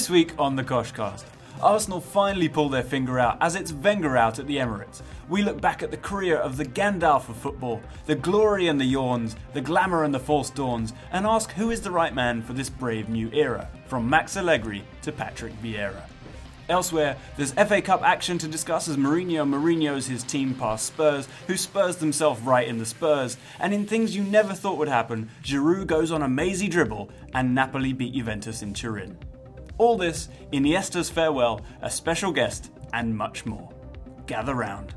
This week on the Koshcast, Arsenal finally pull their finger out as it's Wenger out at the Emirates. We look back at the career of the Gandalf of football, the glory and the yawns, the glamour and the false dawns, and ask who is the right man for this brave new era, from Max Allegri to Patrick Vieira. Elsewhere, there's FA Cup action to discuss as Mourinho's his team past Spurs, who Spurs themselves right in the Spurs, and in things you never thought would happen, Giroud goes on a mazy dribble and Napoli beat Juventus in Turin. All this, Iniesta's farewell, a special guest, and much more. Gather round.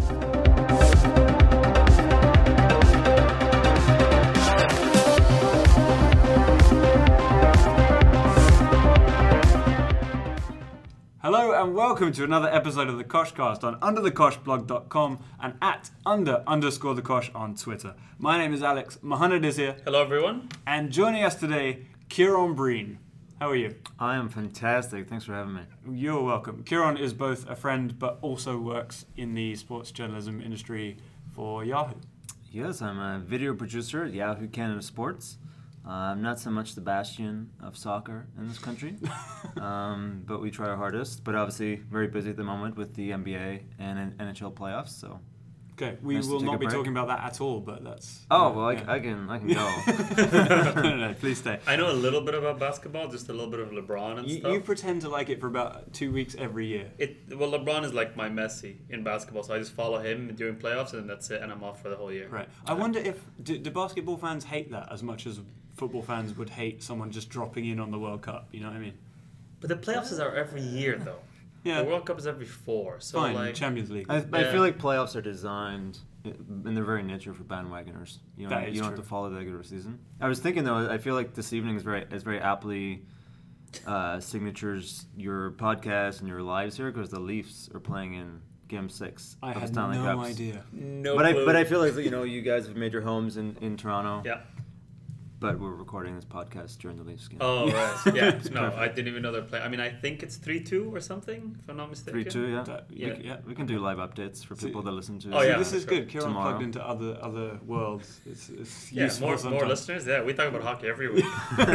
Hello and welcome to another episode of the Koshcast on underthekoshblog.com and at _the_Kosh on Twitter. My name is Alex, Mohamed is here. Hello everyone. And joining us today, Kieran Breen. How are you? I am fantastic. Thanks for having me. You're welcome. Kieran is both a friend but also works in the sports journalism industry for Yahoo. Yes, I'm a video producer at Yahoo Canada Sports. I'm not so much the bastion of soccer in this country, but we try our hardest. But obviously very busy at the moment with the NBA and NHL playoffs, so... Okay, we nice will not be talking about that at all, but that's... Oh, well, I can go. No, please stay. I know a little bit about basketball, just a little bit of LeBron and stuff. You pretend to like it for about 2 weeks every year. Well, LeBron is like my Messi in basketball, so I just follow him during playoffs and that's it, and I'm off for the whole year. Right. I wonder if... Do basketball fans hate that as much as football fans would hate someone just dropping in on the World Cup? You know what I mean? But the playoffs are every year, though. Yeah. The World Cup is every 4, so Fine, like... Champions League. I feel like playoffs are designed in their very nature for bandwagoners. You know, you don't have to follow the regular season. I was thinking though, I feel like this evening is very aptly signatures your podcast and your lives here because the Leafs are playing in Game 6 I of the had Stanley no Cups. idea. No But clue. I feel like you guys have made your homes in Toronto. Yeah. But we're recording this podcast during the Leafs game. Oh, right. Yeah, no, perfect. I didn't even know they're playing. I mean, I think it's 3-2 or something, if I'm not mistaken. 3-2, yeah. Yeah. We can do live updates for people that listen to Oh, us. yeah. This is sure. good. Kieran Tomorrow. plugged into other worlds. It's Yeah, useful more sometimes. listeners. Yeah, we talk about hockey every week.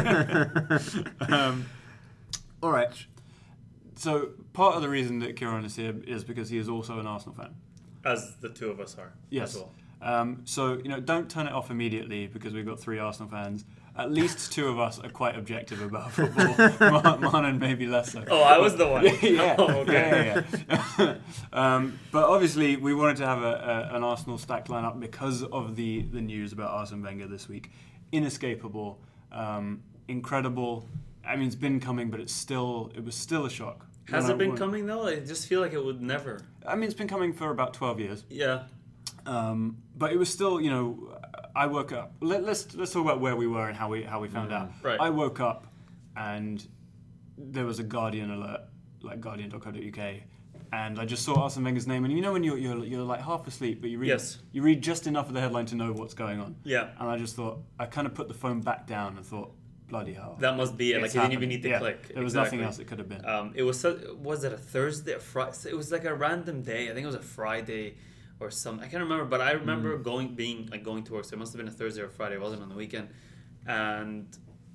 All right. So part of the reason that Kieran is here is because he is also an Arsenal fan. As the two of us are Yes. as well. So don't turn it off immediately because we've got 3 Arsenal fans. At least 2 of us are quite objective about football. Mohamed maybe less so. Oh, I was the one. Yeah. Oh, okay. Yeah. But obviously we wanted to have an Arsenal stacked lineup because of the news about Arsene Wenger this week. Inescapable, incredible. I mean, it's been coming, but it was still a shock. Has it been coming though? I just feel like it would never. I mean, it's been coming for about 12 years. Yeah. But it was still, I woke up. Let's talk about where we were and how we found out. Right. I woke up and there was a Guardian alert, like Guardian.co.uk, and I just saw Arsene Wenger's name. And when you're like half asleep, but you read just enough of the headline to know what's going on. Yeah. And I just thought, I kind of put the phone back down and thought, bloody hell. That must be it. Like you didn't even need to click. There was nothing else it could have been. It was it a Thursday or Friday? It was like a random day. I think it was a Friday or something. I can't remember, but I remember going to work. So it must have been a Thursday or Friday. It wasn't on the weekend. And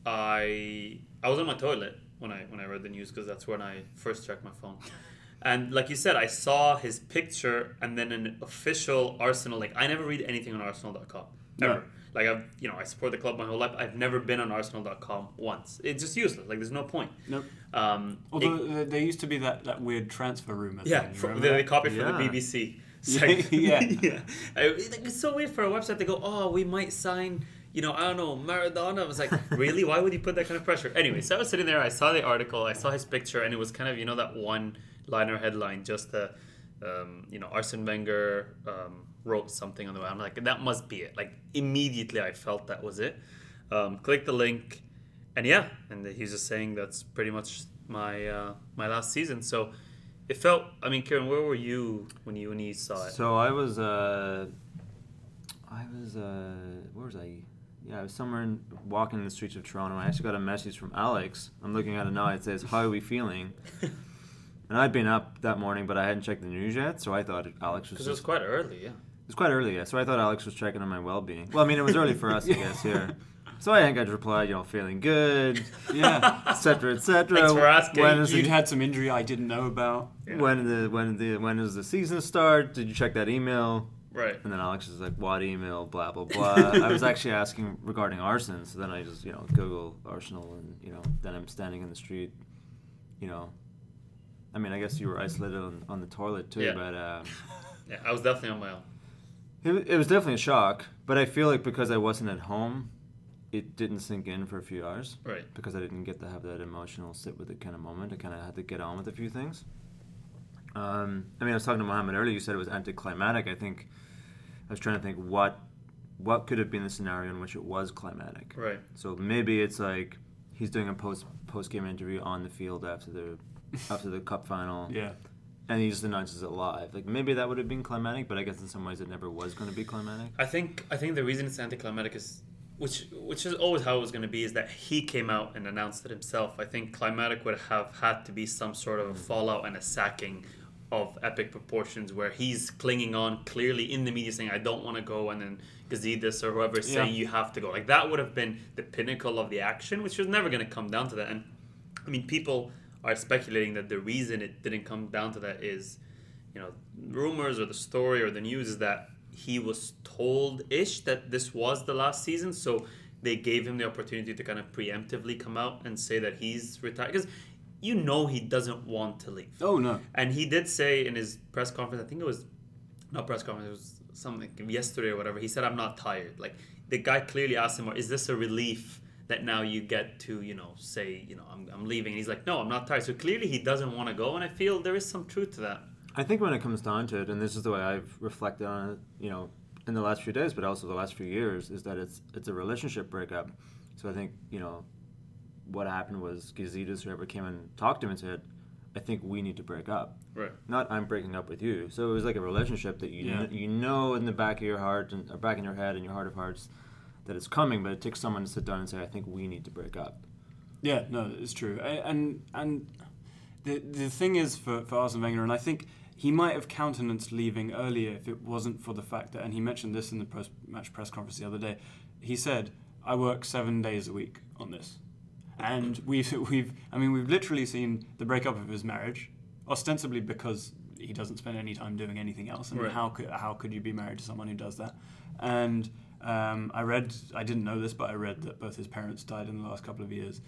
I was on my toilet when I read the news because that's when I first checked my phone. And like you said, I saw his picture and then an official Arsenal link. I never read anything on Arsenal.com ever. No. Like I support the club my whole life. I've never been on Arsenal.com once. It's just useless. Like there's no point. Nope. Although there used to be that weird transfer rumor. Yeah, thing, they copied from the BBC. Yeah. Yeah. It's so weird for a website to go, oh, we might sign, I don't know, Maradona. I was like, really? Why would you put that kind of pressure? Anyway, so I was sitting there, I saw the article, I saw his picture, and it was kind of, that one-liner headline, just the, Arsene Wenger wrote something on the way. I'm like, that must be it. Like, immediately I felt that was it. Clicked the link, and yeah, and he was just saying that's pretty much my last season. So it felt. I mean, Kieran, where were you when you saw it? So I was where was I? Yeah, I was somewhere walking in the streets of Toronto. I actually got a message from Alex. I'm looking at it now. It says, "How are we feeling?" And I'd been up that morning, but I hadn't checked the news yet, so I thought Alex was. Because it was quite early, yeah. It was quite early, yeah. So I thought Alex was checking on my well-being. Well, I mean, it was early for us, I guess, here. So I think I'd reply, feeling good, Yeah. etc., etc. Thanks for asking. You'd had some injury I didn't know about. Yeah. When does the season start? Did you check that email? Right. And then Alex is like, what email? Blah blah blah. I was actually asking regarding Arsenal, so then I just Google Arsenal, and then I'm standing in the street, I mean, I guess you were isolated on the toilet too, Yeah. but Yeah, I was definitely on my own. it was definitely a shock. But I feel like because I wasn't at home, it didn't sink in for a few hours. Right. Because I didn't get to have that emotional sit with it kind of moment. I kind of had to get on with a few things. I mean, I was talking to Mohammed earlier. You said it was anticlimactic. I was trying to think what could have been the scenario in which it was climatic. Right. So maybe it's like he's doing a post game interview on the field after the cup final. Yeah. And he just announces it live. Like maybe that would have been climatic, but I guess in some ways it never was going to be climatic. I think the reason it's anticlimactic is, which is always how it was going to be, is that he came out and announced it himself. I think climatic would have had to be some sort of a fallout and a sacking of epic proportions where he's clinging on clearly in the media saying, I don't want to go, and then Gazidis or whoever is saying you have to go. Like that would have been the pinnacle of the action, which was never going to come down to that. And I mean, people are speculating that the reason it didn't come down to that is, rumors or the story or the news is that he was told-ish that this was the last season, so they gave him the opportunity to kind of preemptively come out and say that he's retired. Because he doesn't want to leave. Oh, no. And he did say in his press conference, I think it was, not press conference, it was something yesterday or whatever, he said, I'm not tired. Like, the guy clearly asked him, is this a relief that now you get to, say, I'm leaving? And he's like, no, I'm not tired. So clearly he doesn't want to go, and I feel there is some truth to that. I think when it comes down to it, and this is the way I've reflected on it, in the last few days, but also the last few years, is that it's a relationship breakup. So I think, what happened was Gazidis, whoever came and talked to him and said, I think we need to break up. Right. Not I'm breaking up with you. So it was like a relationship that you know in the back of your heart, or back in your head and your heart of hearts, that it's coming, but it takes someone to sit down and say, I think we need to break up. Yeah, no, it's true. And the thing is for Arsene Wenger, and I think he might have countenanced leaving earlier if it wasn't for the fact that, and he mentioned this in the post-match press conference the other day, he said, I work 7 days a week on this. And we've literally seen the breakup of his marriage, ostensibly because he doesn't spend any time doing anything else. I mean, right. how could you be married to someone who does that? And I didn't know this, but I read that both his parents died in the last couple of years.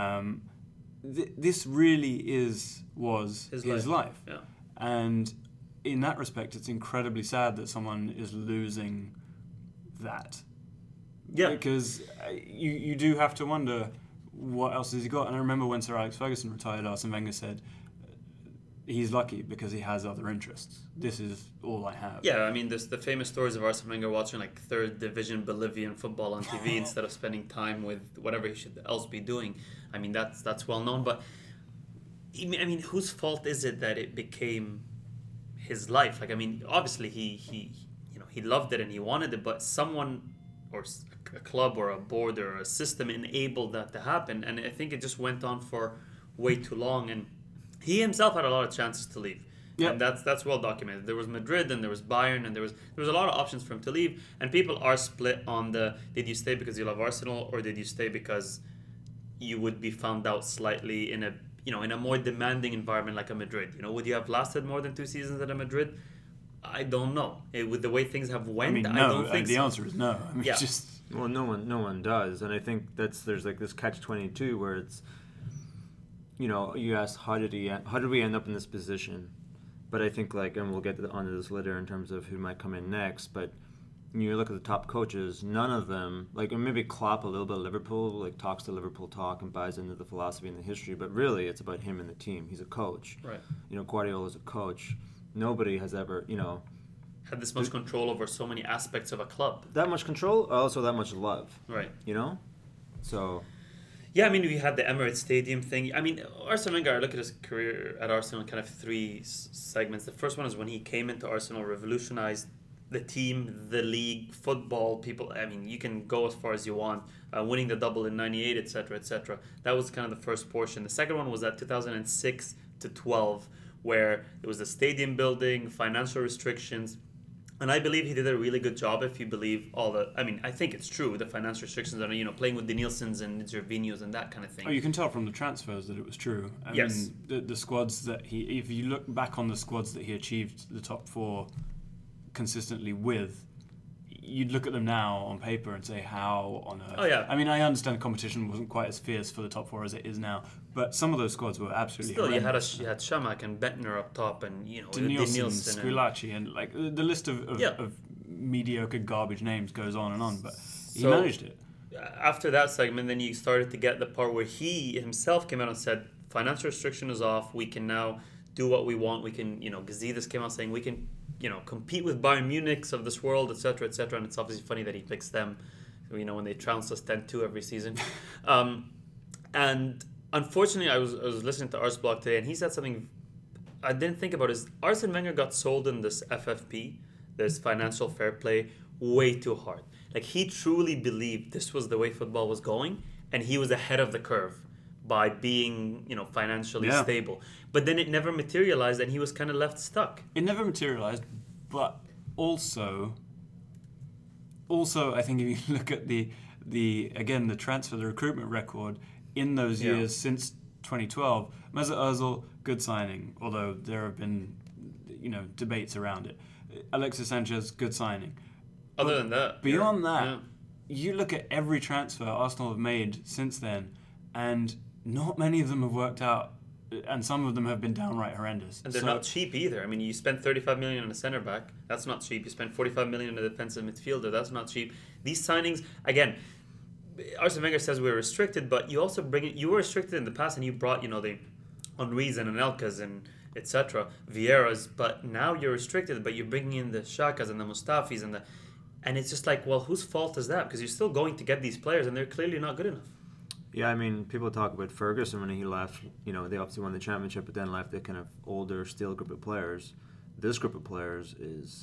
This really was his life. Yeah. And in that respect, it's incredibly sad that someone is losing that. Yeah. Because you do have to wonder, what else has he got? And I remember when Sir Alex Ferguson retired, Arsene Wenger said, he's lucky because he has other interests. This is all I have. Yeah, I mean, there's the famous stories of Arsene Wenger watching like third division Bolivian football on TV instead of spending time with whatever he should else be doing. I mean, that's well known. But I mean, whose fault is it that it became his life? Like, I mean, obviously he loved it and he wanted it, but someone or a club or a board or a system enabled that to happen, and I think it just went on for way too long. And he himself had a lot of chances to leave. Yep. And that's well documented. There was Madrid and there was Bayern and there was a lot of options for him to leave. And people are split on did you stay because you love Arsenal, or did you stay because you would be found out slightly in a more demanding environment like a Madrid? Would you have lasted more than 2 seasons at a Madrid? I don't know. With the way things have went, I don't think the so. answer is no. I mean, just well, no one does, and I think there's like this catch-22 where it's, you asked how did we end up in this position, but I think and we'll get onto this later in terms of who might come in next, but you look at the top coaches, none of them, maybe Klopp a little bit of Liverpool, talks to Liverpool talk and buys into the philosophy and the history, but really it's about him and the team. He's a coach. Right. Guardiola's a coach. Nobody has ever, had this much control over so many aspects of a club. That much control, also that much love. Right. So... Yeah, I mean, we had the Emirates Stadium thing. I mean, Arsene Wenger, I look at his career at Arsenal in kind of 3 segments. The first one is when he came into Arsenal, revolutionized the team, the league, football, people. I mean, you can go as far as you want, winning the double in 98, etc., etc. That was kind of the first portion. The second one was at 2006 to 12, where it was the stadium building, financial restrictions, And I believe he did a really good job if you believe all the... I mean, I think it's true, the financial restrictions are, playing with the Nielsens and Gervinhos and that kind of thing. Oh, you can tell from the transfers that it was true. I mean, the squads that if you look back on the squads that he achieved the top 4 consistently with, you'd look at them now on paper and say, how on earth? Oh, yeah. I mean, I understand competition wasn't quite as fierce for the top 4 as it is now, but some of those squads were absolutely horrendous. Still, you had Shamak and Bentner up top and, Nielsen, Squillaci, and like the list of mediocre garbage names goes on and on, but he managed it. After that segment, then you started to get the part where he himself came out and said, financial restriction is off, we can now do what we want, we can, Gazidis came out saying we can, compete with Bayern Munich's of this world, etc., etc., and it's obviously funny that he picks them, when they trounce us 10-2 every season. And unfortunately, I was listening to Ars Blog today, and he said something I didn't think about, is Arsene Wenger got sold in this FFP, this financial fair play, way too hard. Like, he truly believed this was the way football was going, and he was ahead of the curve by being, financially stable. But then it never materialized, and he was kind of left stuck. It never materialized, but also, I think if you look at the transfer, the recruitment record in those years since 2012, Mesut Ozil, good signing, although there have been, debates around it. Alexis Sanchez, good signing. Other than that, beyond that, you look at every transfer Arsenal have made since then, and not many of them have worked out, and some of them have been downright horrendous. And they're not cheap either. I mean, you spend 35 million on a centre back, that's not cheap. You spend 45 million on a defensive midfielder, that's not cheap. These signings, again, Arsene Wenger says we're restricted, but you also you were restricted in the past, and you brought, the Henrys and Anelkas and etc., Vieiras, but now you're restricted, but you're bringing in the Xhakas and the Mustafis and it's just like, well, whose fault is that? Because you're still going to get these players, and they're clearly not good enough. Yeah, I mean, people talk about Ferguson when he left. They obviously won the championship, but then left a kind of older, stale group of players. This group of players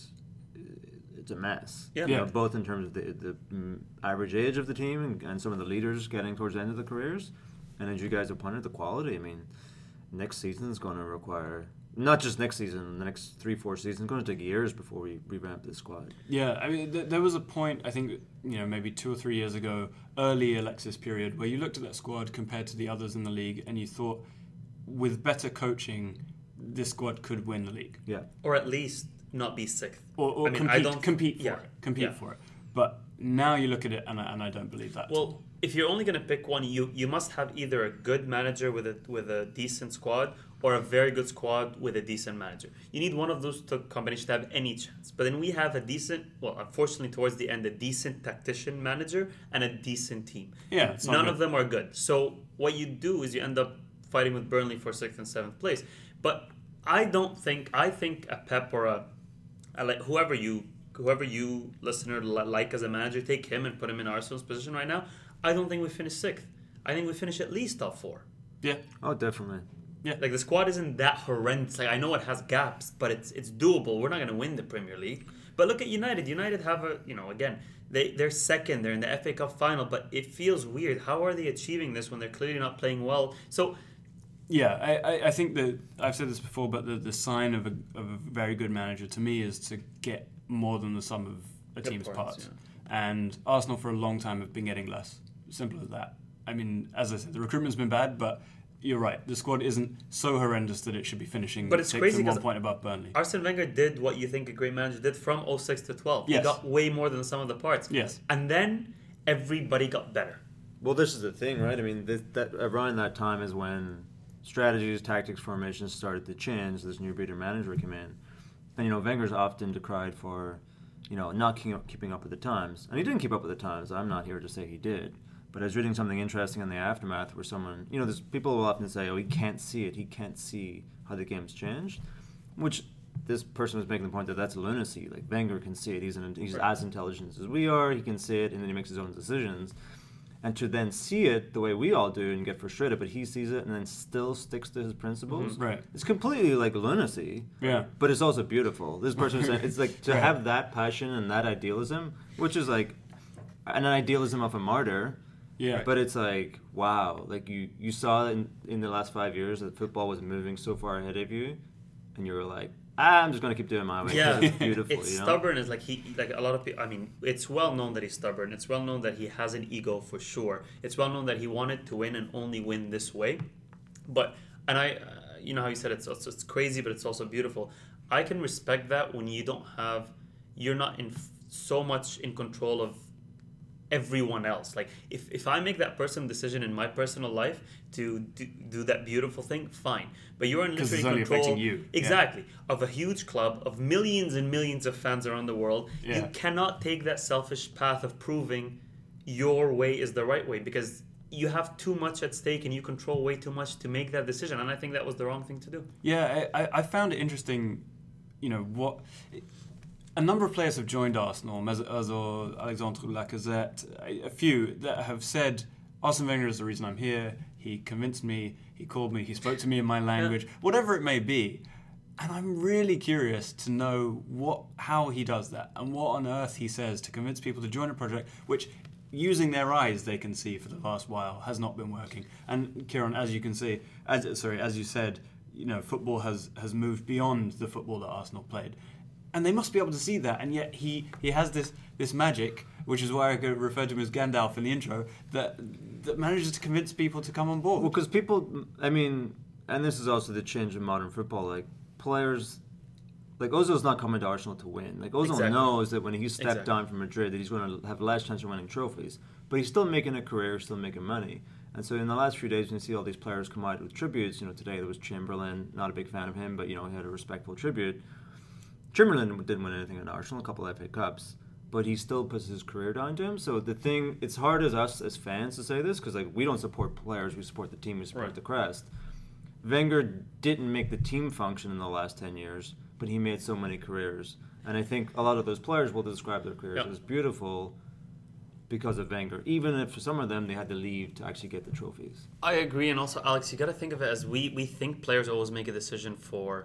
it's a mess. Yeah. Both in terms of the average age of the team and some of the leaders getting towards the end of their careers, and as you guys have pointed, the quality. I mean, next season is going to require, not just next season, the next 3-4 seasons, it's going to take years before we revamp this squad. Yeah, I mean, there was a point, I think, maybe 2 or 3 years ago, early Alexis period, where you looked at that squad compared to the others in the league, and you thought, with better coaching, this squad could win the league. Yeah. Or at least not be sixth. Or compete for it. But now you look at it, and I don't believe that. Well, if you're only going to pick one, you must have either a good manager with a decent squad, or a very good squad with a decent manager. You need one of those two combinations to have any chance. But then we have a decent, well, unfortunately towards the end, a decent tactician manager and a decent team. Yeah, none of them are good. So what you do is you end up fighting with Burnley for 6th and 7th place. But I think a Pep or whoever you listener like as a manager, take him and put him in Arsenal's position right now. I don't think we finish 6th. I think we finish at least top 4. Yeah. Oh, definitely. Yeah. Like, the squad isn't that horrendous. Like, I know it has gaps, but it's doable. We're not going to win the Premier League. But look at United. United have again, they're second. They're in the FA Cup final, but it feels weird. How are they achieving this when they're clearly not playing well? So, yeah, I think that I've said this before, but the sign of a very good manager to me is to get more than the sum of a team's parts. Yeah. And Arsenal for a long time have been getting less. Simple as that. I mean, as I said, the recruitment's been bad, but you're right. The squad isn't so horrendous that it should be finishing but it's crazy 1 point above Burnley. Arsene Wenger did what you think a great manager did from 06 to 12. Yes. He got way more than the sum of the parts. Yes. And then everybody got better. Well, this is the thing, right? I mean, that around that time is when strategies, tactics, formations started to change. This new breed of manager came in. And, Wenger's often decried for, not keeping up with the times. And he didn't keep up with the times. I'm not here to say he did. But I was reading something interesting in the aftermath where someone, there's people will often say, oh, he can't see it. He can't see how the game's changed. Which this person was making the point that that's lunacy. Like, Wenger can see it. He's as intelligent as we are. He can see it, and then he makes his own decisions. And to then see it the way we all do and get frustrated, but he sees it and then still sticks to his principles. Mm-hmm. Right. It's completely like lunacy. Yeah. But it's also beautiful. This person is saying, it's like to have that passion and that idealism, which is like an idealism of a martyr. Yeah. But it's like, wow, like you saw in the last 5 years that football was moving so far ahead of you, and you were like, I'm just going to keep doing my way. Yeah, it's beautiful. it's stubborn. Is like a lot of people. I mean, it's well known that he's stubborn. It's well known that he has an ego for sure. It's well known that he wanted to win and only win this way. But you know how you said it's crazy, but it's also beautiful. I can respect that when you're not so much in control of everyone else. Like if I make that personal decision in my personal life to do that beautiful thing, fine. But you are literally in control exactly of a huge club of millions and millions of fans around the world. Yeah. You cannot take that selfish path of proving your way is the right way, because you have too much at stake and you control way too much to make that decision. And I think that was the wrong thing to do. Yeah, I found it interesting, a number of players have joined Arsenal, Mesut Ozil, Alexandre Lacazette, a few that have said, Arsene Wenger is the reason I'm here, he convinced me, he called me, he spoke to me in my language, whatever it may be. And I'm really curious to know how he does that and what on earth he says to convince people to join a project which, using their eyes, they can see for the last while has not been working. And Kieran, as you can see, as you said, football has moved beyond the football that Arsenal played. And they must be able to see that, and yet he has this magic, which is why I referred to him as Gandalf in the intro, that manages to convince people to come on board. Well, because people, and this is also the change in modern football, like players, like Ozil's not coming to Arsenal to win. Like Ozil knows that when he stepped down from Madrid that he's going to have less chance of winning trophies. But he's still making a career, still making money. And so in the last few days when you see all these players come out with tributes, today there was Chamberlain, not a big fan of him, but he had a respectful tribute. Chamberlain didn't win anything in Arsenal, a couple of FA Cups, but he still puts his career down to him. So it's hard as us as fans to say this, because we don't support players, we support the team, we support the crest. Wenger didn't make the team function in the last 10 years, but he made so many careers. And I think a lot of those players will describe their careers as beautiful because of Wenger, even if for some of them they had to leave to actually get the trophies. I agree, and also, Alex, you got to think of it as we think players always make a decision for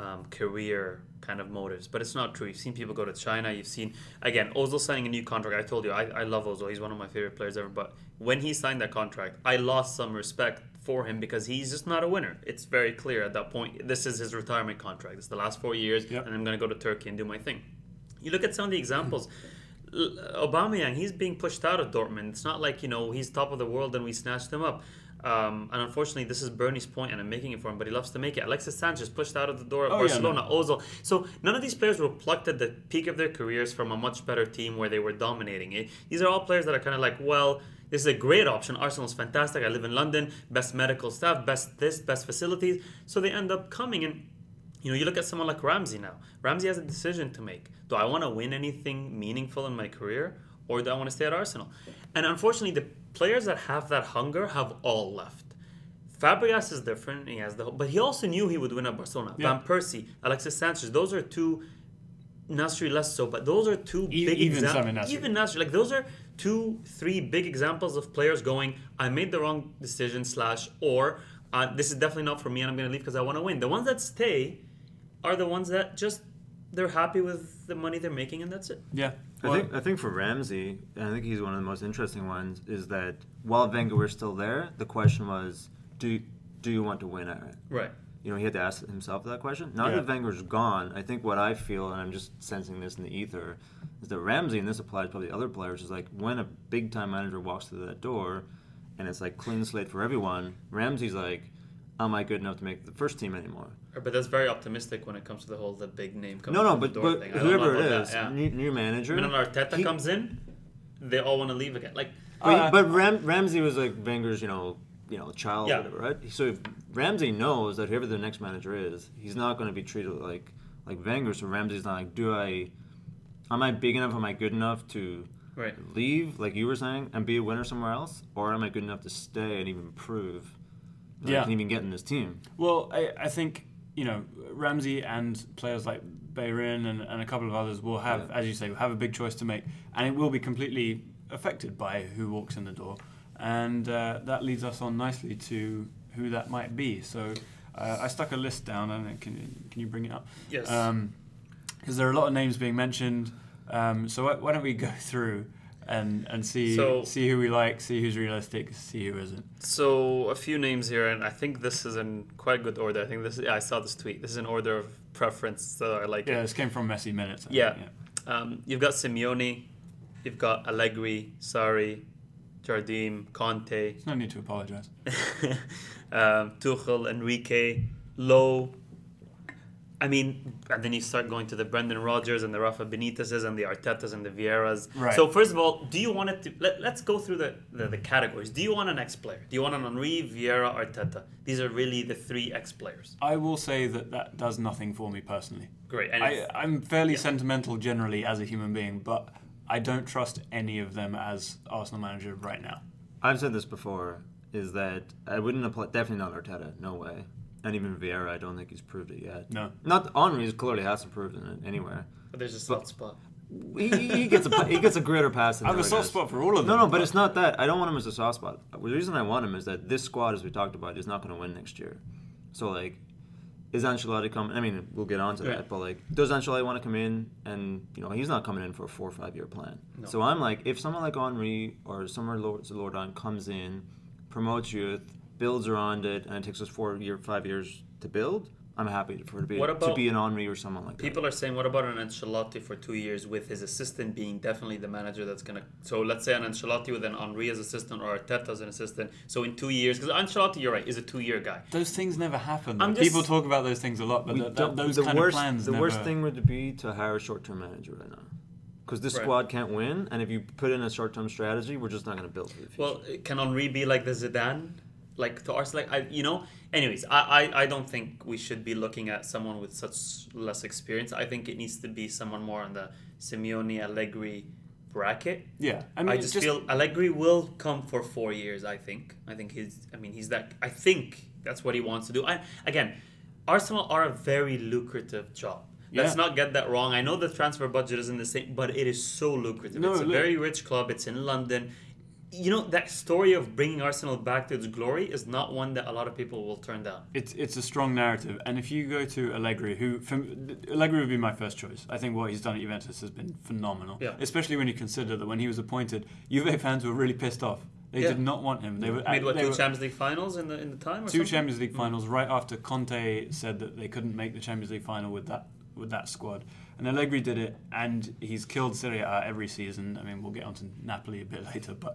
career kind of motives, but it's not true. You've seen people go to China. You've seen, again, Ozil signing a new contract. I told you, I love Ozil. He's one of my favorite players ever. But when he signed that contract, I lost some respect for him because he's just not a winner. It's very clear at that point. This is his retirement contract. It's the last 4 years, and I'm going to go to Turkey and do my thing. You look at some of the examples. Aubameyang, he's being pushed out of Dortmund. It's not like, he's top of the world and we snatched him up. And unfortunately, this is Bernie's point, and I'm making it for him, but he loves to make it. Alexis Sanchez pushed out of the door at Barcelona. Ozil. So none of these players were plucked at the peak of their careers from a much better team where they were dominating it. These are all players that are kind of like, well, this is a great option. Arsenal's fantastic. I live in London. Best medical staff, best facilities. So they end up coming in. You look at someone like Ramsey now. Ramsey has a decision to make. Do I want to win anything meaningful in my career, or do I want to stay at Arsenal? And unfortunately, the players that have that hunger have all left. Fabregas is different. He has but he also knew he would win at Barcelona. Van Persie, Alexis Sanchez, those are two. Nasri less so, but those are two big examples. Even Nasri, like those are 2-3 big examples of players going, I made the wrong decision or this is definitely not for me, and I'm going to leave because I want to win. The ones that stay are the ones that just they're happy with the money they're making, and that's it. Yeah. I think for Ramsey, and I think he's one of the most interesting ones, is that while Wenger was still there, the question was, do you want to win at it? Right. He had to ask himself that question. Now that Wenger's gone, I think what I feel, and I'm just sensing this in the ether, is that Ramsey, and this applies probably to other players, is like when a big-time manager walks through that door, and it's like clean slate for everyone, Ramsey's like, am I good enough to make the first team anymore? But that's very optimistic when it comes to the big name coming but thing. Whoever it is, new manager. When Arteta comes in, they all want to leave again. But Ramsey was like Wenger's, child, or whatever, right? So if Ramsey knows that whoever the next manager is, he's not going to be treated like Wenger. So Ramsey's not like, am I big enough? Am I good enough to leave, like you were saying, and be a winner somewhere else, or am I good enough to stay and even prove that I can even get in this team? Well, I think Ramsey and players like Bellerin and a couple of others will have, as you say, have a big choice to make, and it will be completely affected by who walks in the door. And that leads us on nicely to who that might be. So I stuck a list down, and can you bring it up? Yes. Because there are a lot of names being mentioned. So why don't we go through and see who we like, see who's realistic, see who isn't. So a few names here, and I think this is in quite good order. I think I saw this tweet. This is in order of preference, so I like it. Yeah, this came from Messi Minutes. Yeah. You've got Simeone, you've got Allegri, Sarri, Jardim, Conte. There's no need to apologise. Tuchel, Enrique, Lowe. I mean, and then you start going to the Brendan Rodgers and the Rafa Benitez's and the Artetas and the Vieiras. Right. So first of all, do you want it to... Let's go through the categories. Do you want an ex-player? Do you want an Henry, Vieira, Arteta? These are really the 3 ex-players. I will say that does nothing for me personally. Great. And I'm fairly sentimental generally as a human being, but I don't trust any of them as Arsenal manager right now. I've said this before, is that I wouldn't apply... Definitely not Arteta. No way. And even Vieira, I don't think he's proved it yet. No. Not Henry clearly hasn't proved it anywhere. But there's a soft spot. He gets a greater pass than I have a soft spot for all of them. No, but it's not that. I don't want him as a soft spot. The reason I want him is that this squad, as we talked about, is not going to win next year. So, like, is Ancelotti coming? I mean, we'll get on to that, but, like, does Ancelotti want to come in? And, you know, he's not coming in for a 4 or 5 year plan. No. So I'm like, if someone like Henry or someone Zlatan comes in, promotes youth, builds around it, and it takes us 5 years to build, I'm happy for it to be an Henry or someone like that. People are saying, what about an Ancelotti for 2 years with his assistant being definitely the manager that's going to... So let's say an Ancelotti with an Henry as assistant or Arteta as an assistant. So in 2 years... Because Ancelotti, you're right, is a 2-year guy. Those things never happen. People talk about those things a lot, but those kind of plans The never... worst thing would be to hire a short-term manager right now. Because this squad can't win, and if you put in a short-term strategy, we're just not going to build for the future. Well, can Henry be like the Zidane? Like to Arsenal, anyways, I don't think we should be looking at someone with such less experience. I think it needs to be someone more on the Simeone, Allegri bracket. Yeah, I just feel Allegri will come for 4 years. I think he's that. I think that's what he wants to do. Again, Arsenal are a very lucrative job. Let's not get that wrong. I know the transfer budget isn't the same, but it is so lucrative. It's a very rich club. It's in London. You know, that story of bringing Arsenal back to its glory is not one that a lot of people will turn down. It's a strong narrative. And if you go to Allegri, Allegri would be my first choice. I think what he's done at Juventus has been phenomenal. Yeah. Especially when you consider that when he was appointed, Juve fans were really pissed off. They did not want him. They made two Champions League finals in the time? Or 2 Champions League finals right after Conte said that they couldn't make the Champions League final with that squad. And Allegri did it, and he's killed Serie A every season. I mean, we'll get on to Napoli a bit later, but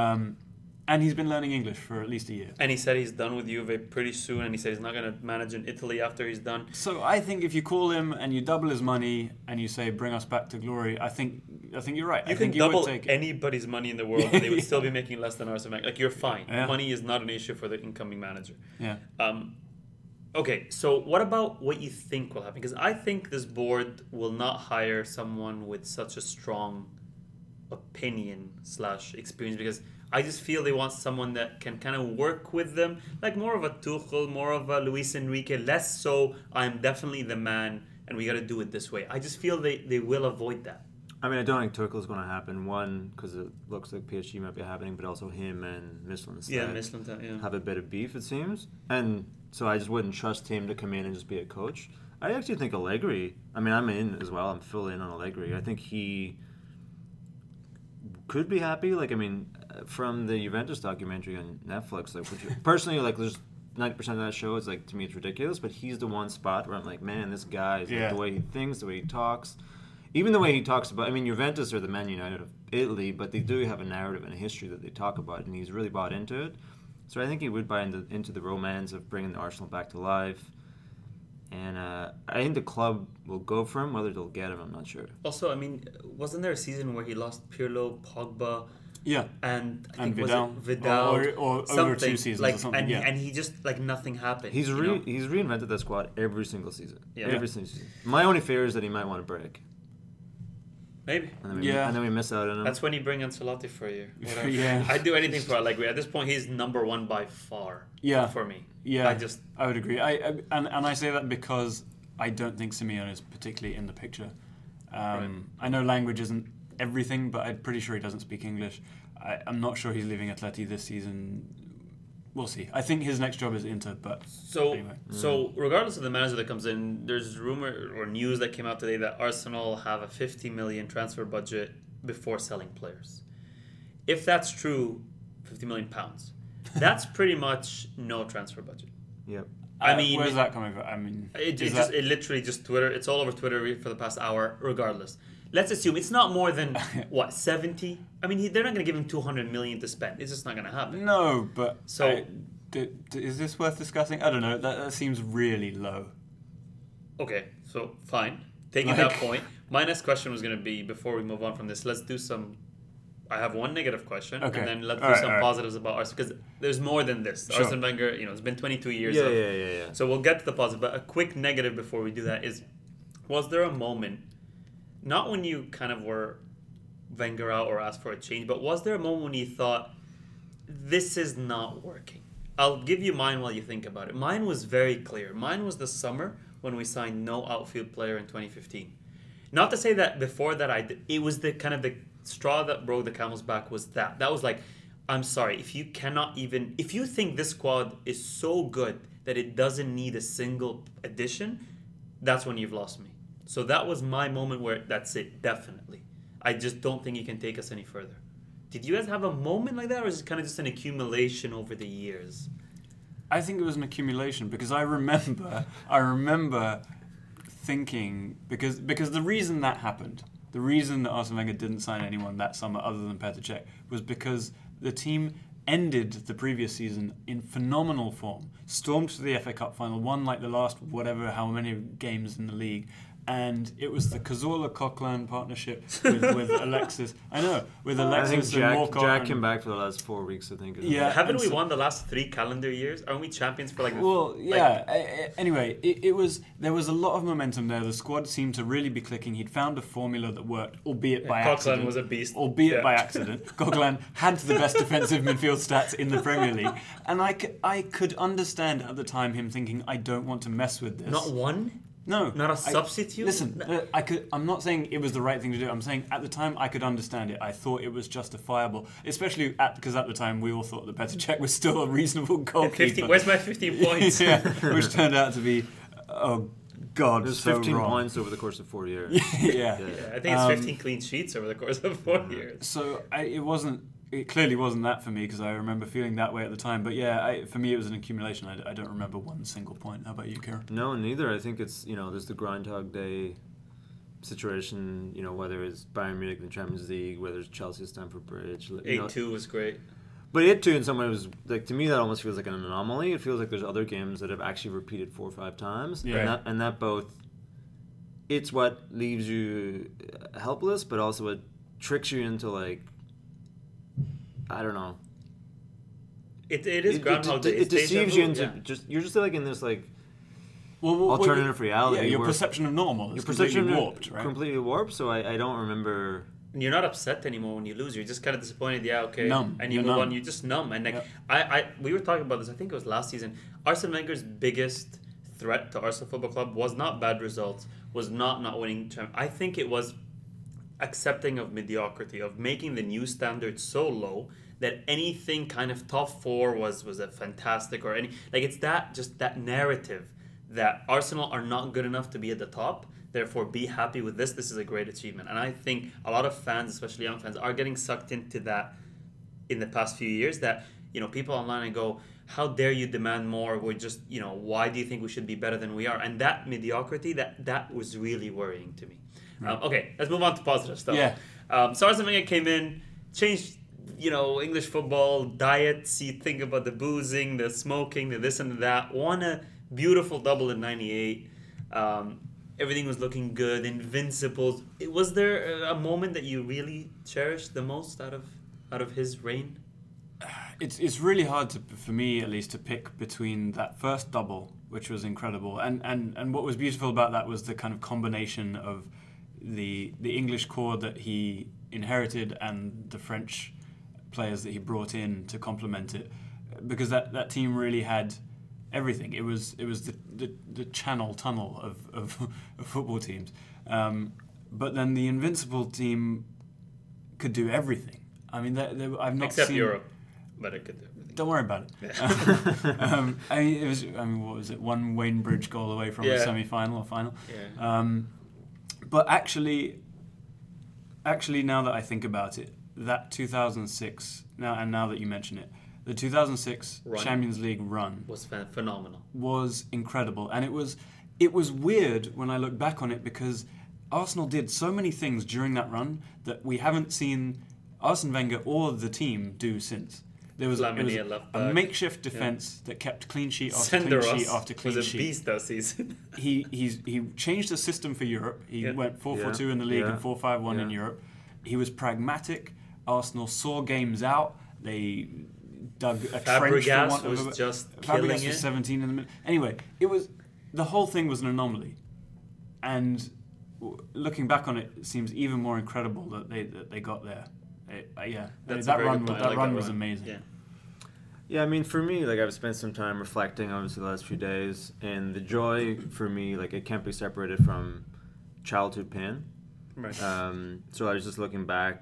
and he's been learning English for at least a year. And he said he's done with Juve pretty soon, and he said he's not going to manage in Italy after he's done. So I think if you call him and you double his money and you say bring us back to glory, I think you're right. You can double anybody's money in the world, and they would still be making less than Arsenal. Like, you're fine. Yeah. Money is not an issue for the incoming manager. Yeah. Okay, so what about what you think will happen? Because I think this board will not hire someone with such a strong opinion / experience, because I just feel they want someone that can kind of work with them, like more of a Tuchel, more of a Luis Enrique, less so I'm definitely the man and we got to do it this way. I just feel they will avoid that. I mean, I don't think Tuchel's going to happen. One, because it looks like PSG might be happening, but also him and Mislintat have a bit of beef, it seems. And so I just wouldn't trust him to come in and just be a coach. I actually think Allegri, I mean, I'm in as well. I'm full in on Allegri. I think he could be happy. Like, I mean, from the Juventus documentary on Netflix, like, which personally, like, there's 90% of that show is, like, to me, it's ridiculous, but he's the one spot where I'm like, man, this guy is like, the way he thinks, the way he talks. Even the way he talks about, I mean, Juventus are the Man United of Italy, but they do have a narrative and a history that they talk about, and he's really bought into it. So I think he would buy into the romance of bringing the Arsenal back to life. And I think the club will go for him. Whether they'll get him, I'm not sure. Also, I mean, wasn't there a season where he lost Pirlo, Pogba, and I think Vidal, or over 2 seasons, like, or something? And he just, like, nothing happened. He's reinvented that squad every single season. Every single season. My only fear is that he might want to break. Maybe. And then we miss out on him. That's when you bring Ancelotti for a year. I'd do anything for Allegri. At this point, he's number one by far for me. Yeah, I would agree. I say that because I don't think Simeone is particularly in the picture. I know language isn't everything, but I'm pretty sure he doesn't speak English. I'm not sure he's leaving Atleti this season. We'll see. I think his next job is Inter, but anyway. So regardless of the manager that comes in, there's rumor or news that came out today that Arsenal have a 50 million transfer budget before selling players. if that's true, £50 million. That's pretty much no transfer budget. Yep. I mean, where's that coming from? I mean, it literally just Twitter. It's all over Twitter for the past hour. Regardless, let's assume it's not more than what 70. I mean, they're not going to give him 200 million to spend. It's just not going to happen. No, but so is this worth discussing? I don't know. That seems really low. Okay, so fine. Taking that point, my next question was going to be, before we move on from this, let's do some. I have one negative question, and then let's do some positives about Arsene, because there's more than this. Sure. Arsene Wenger, it's been 22 years. Yeah. So we'll get to the positive, but a quick negative before we do that is, was there a moment, not when you kind of were Wenger out or asked for a change, but was there a moment when you thought, this is not working? I'll give you mine while you think about it. Mine was very clear. Mine was the summer when we signed no outfield player in 2015. Not to say that before that it was the kind of the straw that broke the camel's back was that. That was like, I'm sorry, if you think this squad is so good that it doesn't need a single addition, that's when you've lost me. So that was my moment where that's it, definitely. I just don't think you can take us any further. Did you guys have a moment like that, or is it kind of just an accumulation over the years? I think it was an accumulation, because I remember thinking, because the reason that happened, the reason that Arsene Wenger didn't sign anyone that summer other than Petr Cech, was because the team ended the previous season in phenomenal form, stormed to the FA Cup final, won like the last how many games in the league, and it was the Cazorla-Coquelin partnership with Alexis. I know, with Alexis and Walcott. Jack came back for the last 4 weeks, I think. Yeah, haven't we won the last 3 calendar years? Aren't we champions for Anyway, there was a lot of momentum there. The squad seemed to really be clicking. He'd found a formula that worked, albeit by accident. Coquelin was a beast. By accident. Coquelin had the best defensive midfield stats in the Premier League. And I could understand at the time him thinking, I don't want to mess with this. Not one? No. Not a substitute? Listen, I'm not saying it was the right thing to do. I'm saying at the time I could understand it. I thought it was justifiable, especially because at the time we all thought that Petr Cech was still a reasonable goalkeeper. Where's my 15 points? Which turned out to be, oh God, there's so 15 wrong. points over the course of 4 years. Yeah. I think it's 15 clean sheets over the course of 4 years. So it clearly wasn't that for me, because I remember feeling that way at the time. But yeah, for me it was an accumulation. I don't remember one single point. How about you, Kieran? No, neither. I think it's, there's the Groundhog Day situation, whether it's Bayern Munich in the Champions League, whether it's Chelsea at Stamford Bridge. 8-2 was great. But 8-2 in some ways, like, to me that almost feels like an anomaly. It feels like there's other games that have actually repeated 4 or 5 times. Yeah. And that both, it's what leaves you helpless, but also what tricks you into, like, I don't know. It is Groundhog Day. It deceives you into you're just like in this like alternative reality. Yeah, your perception of normal is completely warped, right? Completely warped. So I don't remember. You're not upset anymore when you lose. You're just kind of disappointed. Yeah, okay. Numb. And you move on. You're just numb. And like we were talking about this. I think it was last season. Arsene Wenger's biggest threat to Arsenal Football Club was not bad results. Was not winning. I think it was accepting of mediocrity, of making the new standard so low that anything kind of top 4 was a fantastic, or any, like, it's that narrative that Arsenal are not good enough to be at the top, therefore be happy with this is a great achievement. And I think a lot of fans, especially young fans, are getting sucked into that in the past few years, that people online and go, how dare you demand more, we're just, why do you think we should be better than we are? And that mediocrity, that was really worrying to me. Right. Okay, let's move on to positive stuff. Yeah. So Arsene Wenger came in, changed, English football, diets, you think about the boozing, the smoking, the this and that, won a beautiful double in 98. Everything was looking good, invincibles. Was there a moment that you really cherished the most out of his reign? It's really hard for me at least to pick between that first double, which was incredible, and what was beautiful about that was the kind of combination of the English core that he inherited and the French players that he brought in to complement it, because that team really had everything. It was the channel tunnel of football teams, but then the Invincible team could do everything. I mean, I've not except seen Europe, but it could do everything. Don't worry about it. Yeah. What was it? One Wayne Bridge goal away from a semi-final or final. Yeah. But actually, now that I think about it, that 2006, now that you mention it, the 2006 Champions League run was phenomenal. Was incredible. And it was weird when I look back on it because Arsenal did so many things during that run that we haven't seen Arsene Wenger or the team do since. There was a makeshift defence that kept clean sheet after clean sheet after clean sheet. Was a beast that season. He changed the system for Europe. He went 4-4-2 in the league and 4-5-1 in Europe. He was pragmatic. Arsenal saw games out. They dug a trench for one was just Fabregas killing was 17 in the middle. Anyway, the whole thing was an anomaly. And looking back on it, it seems even more incredible that they got there. That run was amazing. Yeah, I mean, for me, like, I've spent some time reflecting, obviously, the last few days, and the joy, for me, like, it can't be separated from childhood pain. Right. So I was just looking back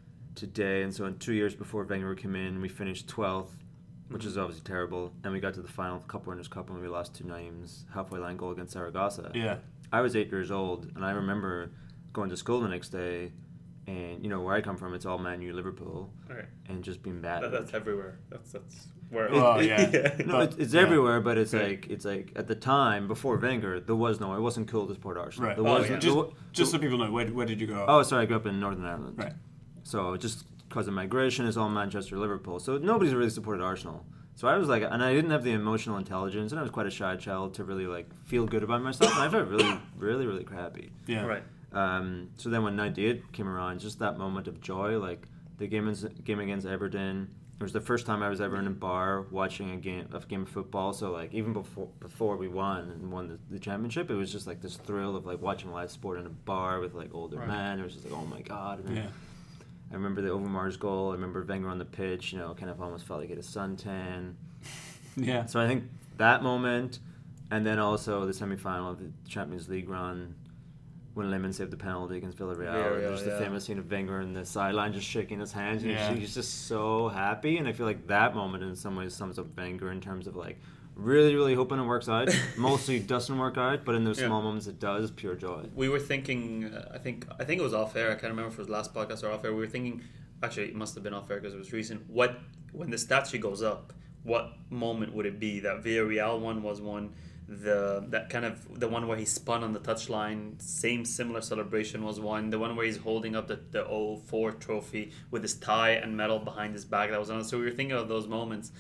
today, and so in 2 years before Wenger came in, we finished 12th, which is obviously terrible, and we got to the final Cup Winners' Cup, and we lost 2-0, halfway line goal against Zaragoza. Yeah. I was 8 years old, and I remember going to school the next day, and, you know, where I come from, it's all Man U, Liverpool, and just being bad. That's everywhere. That's where. Well, yeah. No, it's everywhere, but it's like at the time before Wenger, there was no. It wasn't cool to support Arsenal. Right. There was, just so people know, where did you grow up? Oh, sorry, I grew up in Northern Ireland. Right. So just because of migration, it's all Manchester, Liverpool. So nobody's really supported Arsenal. So I was like, and I didn't have the emotional intelligence, and I was quite a shy child to really like feel good about myself, and I felt really, really, really crappy. Yeah. Right. So then when 98 came around, just that moment of joy, like the game against Everton, it was the first time I was ever in a bar watching a game of football. So like even before we won the championship, it was just like this thrill of like watching live sport in a bar with like older men. It was just like, oh my god. And I remember the Overmars goal. I remember Wenger on the pitch. You know, kind of almost felt like he had a suntan. Yeah. So I think that moment, and then also the semi-final of the Champions League run, when Lehmann saved the penalty against Villarreal. There's the famous scene of Wenger in the sideline just shaking his hands. And he's just so happy. And I feel like that moment in some ways sums up Wenger in terms of like really, really hoping it works out. Mostly it doesn't work out, but in those small moments it does, pure joy. We were thinking, I think it was off air. I can't remember if it was the last podcast or off air. We were thinking, actually it must have been off air because it was recent. When the statue goes up, what moment would it be? That Villarreal one was one. The one where he spun on the touchline, similar celebration was one. The one where he's holding up the 04 trophy with his tie and medal behind his back, that was another. So we were thinking of those moments.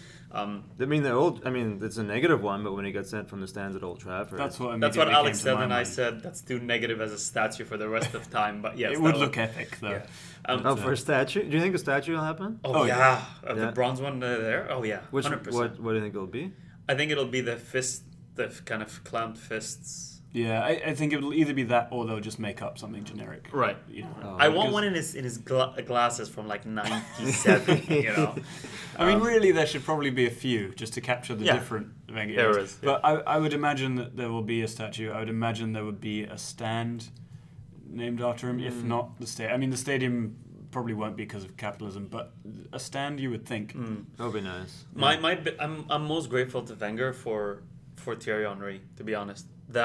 It's a negative one, but when he got sent from the stands at Old Trafford, that's what Alex said, and I said that's too negative as a statue for the rest of time. But yes, it would look epic though. Yeah. For a statue, do you think a statue will happen? The bronze one there. Oh yeah, 100%. What do you think it'll be? I think it'll be the fist. The kind of clamped fists. Yeah, I think it'll either be that or they'll just make up something generic. Right. You know, I want one in his glasses from like 97. You know. I mean, really, there should probably be a few just to capture the different Wenger there eras. is. But I would imagine that there will be a statue. I would imagine there would be a stand named after him, if not the stadium. I mean, the stadium probably won't be because of capitalism, but a stand you would think. That would be nice. I'm most grateful to Wenger for Thierry Henry, to be honest.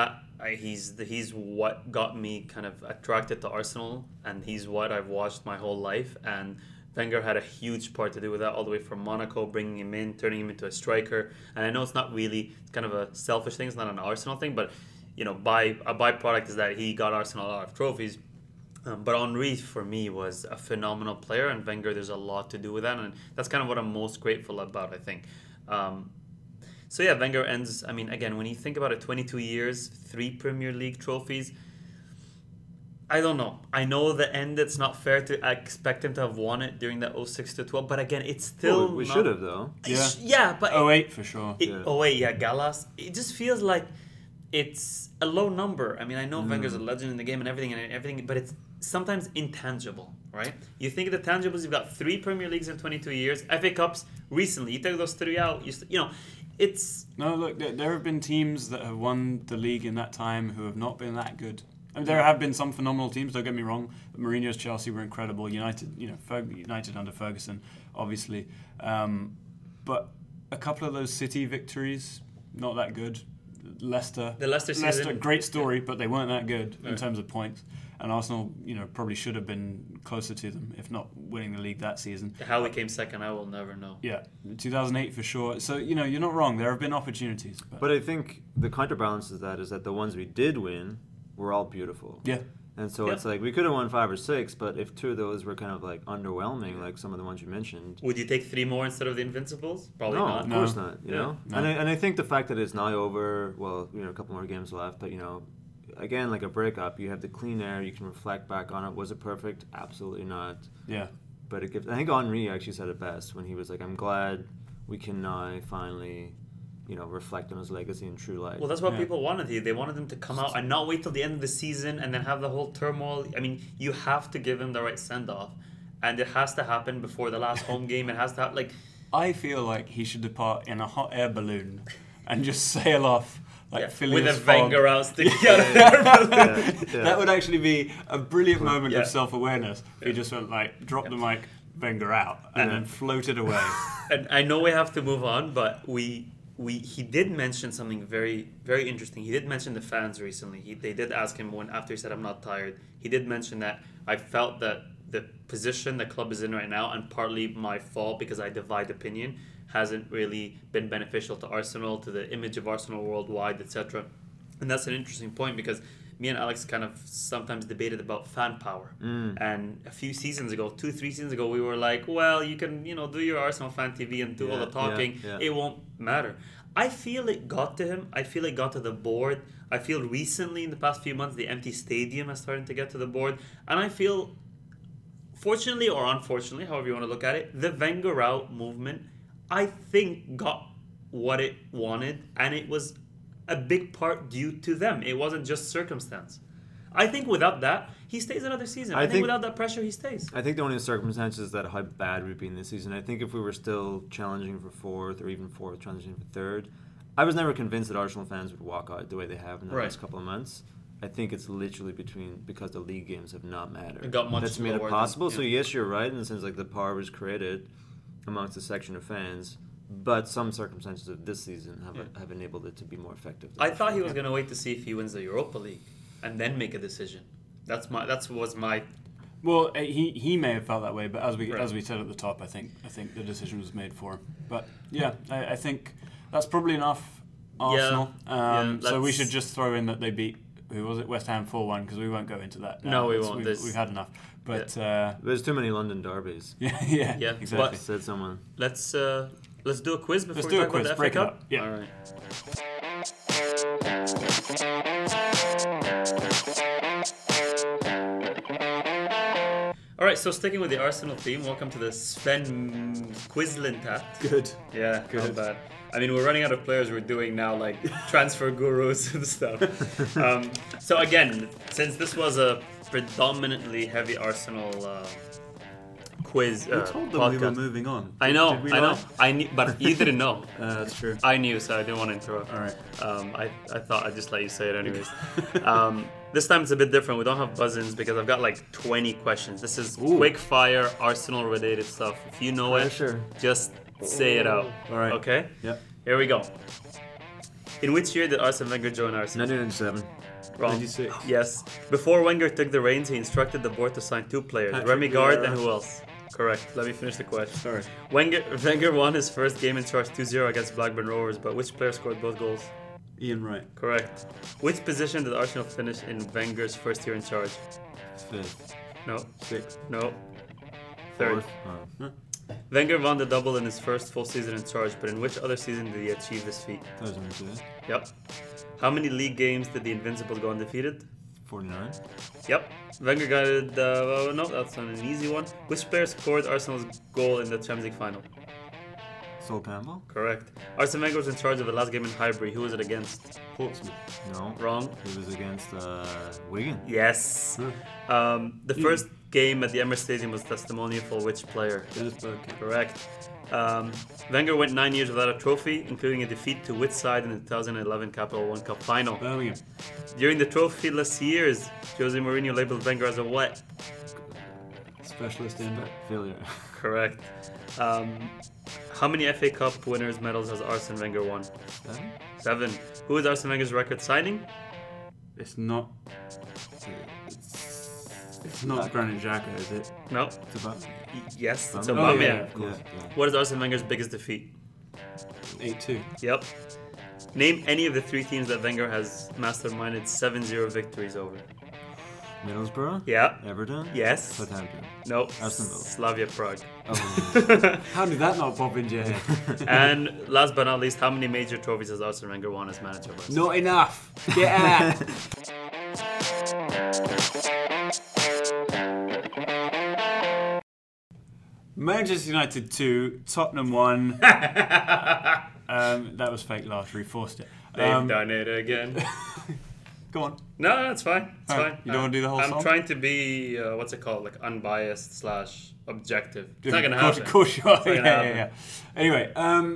He's what got me kind of attracted to Arsenal, and he's what I've watched my whole life. And Wenger had a huge part to do with that, all the way from Monaco, bringing him in, turning him into a striker. And I know it's not really, it's kind of a selfish thing, it's not an Arsenal thing, but you know, a byproduct is that he got Arsenal a lot of trophies. But Henry, for me, was a phenomenal player, and Wenger, there's a lot to do with that, and that's kind of what I'm most grateful about, I think. So yeah, Wenger ends, I mean, again, when you think about it, 22 years, 3 Premier League trophies, I don't know. I know the end, it's not fair to expect him to have won it during that 06-12, but again, it's still we should have, though. Yeah, but... 08 for sure. 08, Gallas. It just feels like it's a low number. I mean, I know Wenger's a legend in the game and everything, but it's sometimes intangible, right? You think of the tangibles, you've got 3 Premier Leagues in 22 years, FA Cups recently, you take those 3 out, you know... No, look, there have been teams that have won the league in that time who have not been that good. I mean, there have been some phenomenal teams, don't get me wrong. Mourinho's Chelsea were incredible. United, United under Ferguson, obviously. But a couple of those City victories, not that good. Leicester, the Leicester season, great story, but they weren't that good in terms of points. and Arsenal, probably should have been closer to them, if not winning the league that season. How we came second, I will never know. Yeah, 2008 for sure. So, you're not wrong. There have been opportunities. But I think the counterbalance to that is that the ones we did win were all beautiful. Yeah. And so it's like we could have won 5 or 6, but if 2 of those were kind of like underwhelming, like some of the ones you mentioned. Would you take 3 more instead of the Invincibles? Probably no, not. Of course not. You know? No. And I think the fact that it's now over, well, a couple more games left, but again, like a breakup, you have the clean air, you can reflect back on it. Was it perfect? Absolutely not. Yeah. But it gives, I think Henry actually said it best when he was like, I'm glad we can now finally, reflect on his legacy in true light. Well, that's what people wanted. They wanted him to come out and not wait till the end of the season and then have the whole turmoil. I mean, you have to give him the right send-off. And it has to happen before the last home game. It has to happen, I feel like he should depart in a hot air balloon and just sail off with a Wenger out sticking out of there. That would actually be a brilliant moment of self-awareness. He just went drop the mic, Wenger out, and then floated away. And I know we have to move on, but he did mention something very, very interesting. He did mention the fans recently. They did ask him after he said, I'm not tired. He did mention that I felt that the position the club is in right now, and partly my fault because I divide opinion, hasn't really been beneficial to Arsenal, to the image of Arsenal worldwide, etc. And that's an interesting point because me and Alex kind of sometimes debated about fan power. And a few seasons ago, 2-3 seasons ago, we were like, well, you can, do your Arsenal fan TV and do all the talking. It won't matter. I feel it got to him. I feel it got to the board. I feel recently, in the past few months, the empty stadium is starting to get to the board. And I feel, fortunately or unfortunately, however you want to look at it, the Wenger out movement, I think, got what it wanted. And it was a big part due to them. It wasn't just circumstance. I think without that, he stays another season. I think without that pressure, he stays. I think the only circumstance is that how bad we've been this season. I think if we were still challenging for 4th or even 4th, transitioning for 3rd, I was never convinced that Arsenal fans would walk out the way they have in the last couple of months. I think it's literally because the league games have not mattered. It got much That's made it possible. So yes, you're right in the sense the power was created amongst a section of fans. But some circumstances of this season have enabled it to be more effective. I thought he was going to wait to see if he wins the Europa League and then make a decision. That was my. Well, he may have felt that way, but as we said at the top, I think the decision was made for him. But yeah, I think that's probably enough. Arsenal. So we should just throw in that they beat, who was it, West Ham 4-1, because we won't go into that. No, we won't. We've had enough. But there's too many London derbies. Yeah, exactly. But said someone. Let's do a quiz before we talk about the FA Cup. Yeah. All right. All right, so sticking with the Arsenal theme, welcome to the Sven Quizlintat. Good. Yeah, good. Not bad. I mean, we're running out of players. We're doing now transfer gurus and stuff. So again, since this was a predominantly heavy Arsenal quiz we told them podcast. We were moving on. I know. I knew, but you didn't know. That's true. I knew, so I didn't want to interrupt. All right. I thought I'd just let you say it anyways. This time it's a bit different. We don't have buzz-ins because I've got 20 questions. This is quick fire Arsenal related stuff. If you know it, just say it out. All right. Okay? Yep. Here we go. In which year did Arsene Wenger join Arsenal? 1997. Wrong. 96. Yes. Before Wenger took the reins, he instructed the board to sign 2 players, Patrick Remy Gard Vieira. and who else? Correct. Let me finish the question. Sorry. Wenger won his first game in charge 2-0 against Blackburn Rovers, but which player scored both goals? Ian Wright. Correct. Which position did Arsenal finish in Wenger's first year in charge? 5th. No. 6th. No. 3rd. Wenger won the double in his first full season in charge, but in which other season did he achieve this feat? 2002. Yep. How many league games did the Invincibles go undefeated? 49. Yep. Wenger got it. No, that's not an easy one. Which player scored Arsenal's goal in the Champions League final? Sol Campbell? Correct. Arsene Wenger was in charge of the last game in Highbury. Who was it against? Portsmouth. No. Wrong. It was against Wigan. Yes. The first game at the Emirates Stadium was testimonial for which player? Correct. Wenger went 9 years without a trophy, including a defeat to which side in the 2011 Capital One Cup final? Birmingham. During the trophyless years, Jose Mourinho labeled Wenger as a what? Specialist in failure. Correct. How many FA Cup winners' medals has Arsene Wenger won? 7. Who is Arsene Wenger's record signing? It's not. It's not Granit Xhaka, is it? No. It's about Yes, it's Aubameyang. Aubameyang. Of course. Yeah. What is Arsene Wenger's biggest defeat? 8-2. Yep. Name any of the 3 teams that Wenger has masterminded 7-0 victories over. Middlesbrough? Yeah. Everton? Yes. Southampton? Nope. Aston Villa. Slavia Prague. Oh, How did that not pop into your head? And last but not least, how many major trophies has Arsene Wenger won as manager of Arsenal? Not enough. Get out. Manchester United 2, Tottenham 1. That was fake laugh. We forced it. They've done it again. Go on. No, it's fine. It's Alright, fine. you don't want to do the whole I'm song? trying to be, what's it called? Like unbiased / objective. It's not going to Of happen. course you are. It's not gonna happen. Yeah. Anyway,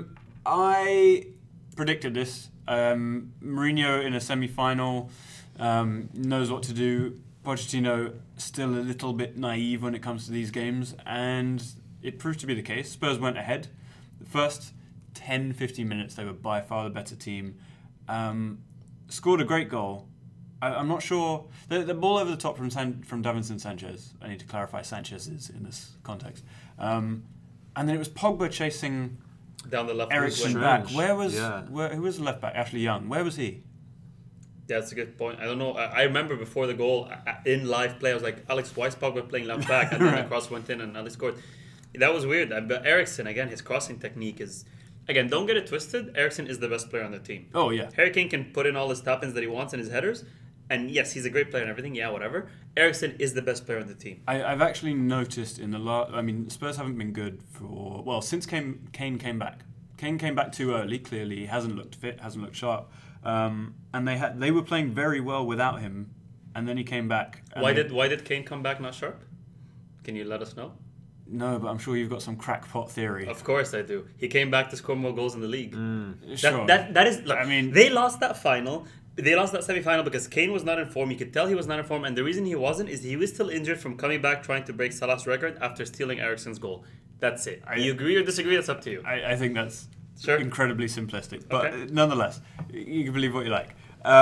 I predicted this. Mourinho in a semi-final knows what to do. Pochettino still a little bit naive when it comes to these games, and it proved to be the case. Spurs went ahead. The first 10-15 minutes, they were by far the better team. Scored a great goal. I'm not sure. The ball over the top from Davinson Sanchez. I need to clarify Sanchez is in this context. And then it was Pogba chasing Down the left Eriksen wing. back. Strange. Who was the left back? Ashley Young. Where was he? Yeah, that's a good point. I don't know. I remember before the goal, in live play, I was like, Alex, why is Pogba playing left back? And then the cross went in and Alex scored. That was weird. But Eriksen, again, his crossing technique is... Again, don't get it twisted. Eriksen is the best player on the team. Oh, yeah. Harry Kane can put in all his tap-ins that he wants and his headers. And yes, he's a great player and everything. Yeah, whatever. Eriksen is the best player on the team. I've actually noticed in the last... I mean, Spurs haven't been good for... Well, since Kane came back. Kane came back too early, clearly. He hasn't looked fit, hasn't looked sharp. And they were playing very well without him. And then he came back. Why did Kane come back not sharp? Can you let us know? No, but I'm sure you've got some crackpot theory. Of course I do. He came back to score more goals in the league. Sure. That is... Look, I mean... they lost that final... They lost that semi-final because Kane was not in form. You could tell he was not in form, and the reason he wasn't is he was still injured from coming back trying to break Salah's record after stealing Eriksen's goal. That's it. You agree or disagree? That's up to you. I think that's Sure. incredibly simplistic, but Okay. nonetheless, you can believe what you like.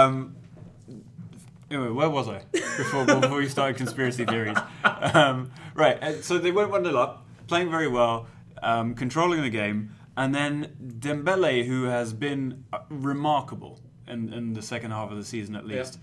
Anyway, where was I before we started conspiracy theories? Right, so they went 1-0 up, playing very well, controlling the game, and then Dembele, who has been remarkable in the second half of the season at least,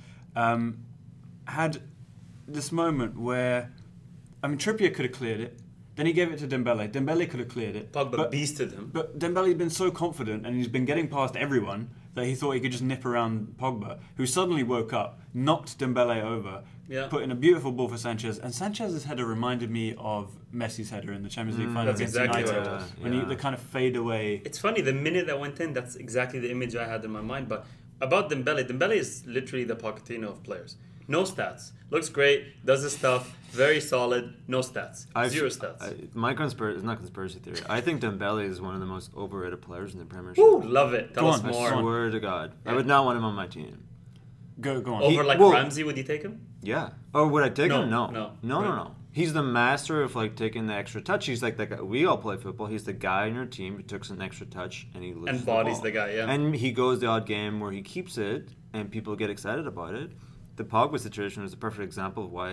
had this moment where, I mean, Trippier could have cleared it. Then he gave it to Dembele. Dembele could have cleared it. Pogba beasted him. But Dembele's been so confident and he's been getting past everyone that he thought he could just nip around Pogba, who suddenly woke up, knocked Dembele over, put in a beautiful ball for Sanchez. And Sanchez's header reminded me of Messi's header in the Champions League final That's against exactly United. what it was. When the kind of fade away. It's funny, the minute that went in, that's exactly the image I had in my mind. But about Dembele is literally the Pochettino of players. No stats. Looks great, does his stuff, very solid, no stats. Zero stats. My conspiracy is not conspiracy theory. I think Dembele is one of the most overrated players in the Premiership. Ooh, love it. Tell Go us on, more. I swear to God. Yeah. I would not want him on my team. Go on. Over like well- Ramsey, would you take him? Yeah. Oh, would I take No, him? No. no. No. He's the master of like taking the extra touch. He's like that guy. We all play football. He's the guy in your team who took an extra touch and he loses And bodies the the ball. guy, yeah. And he goes the odd game where he keeps it and people get excited about it. The Pogba situation is a perfect example of why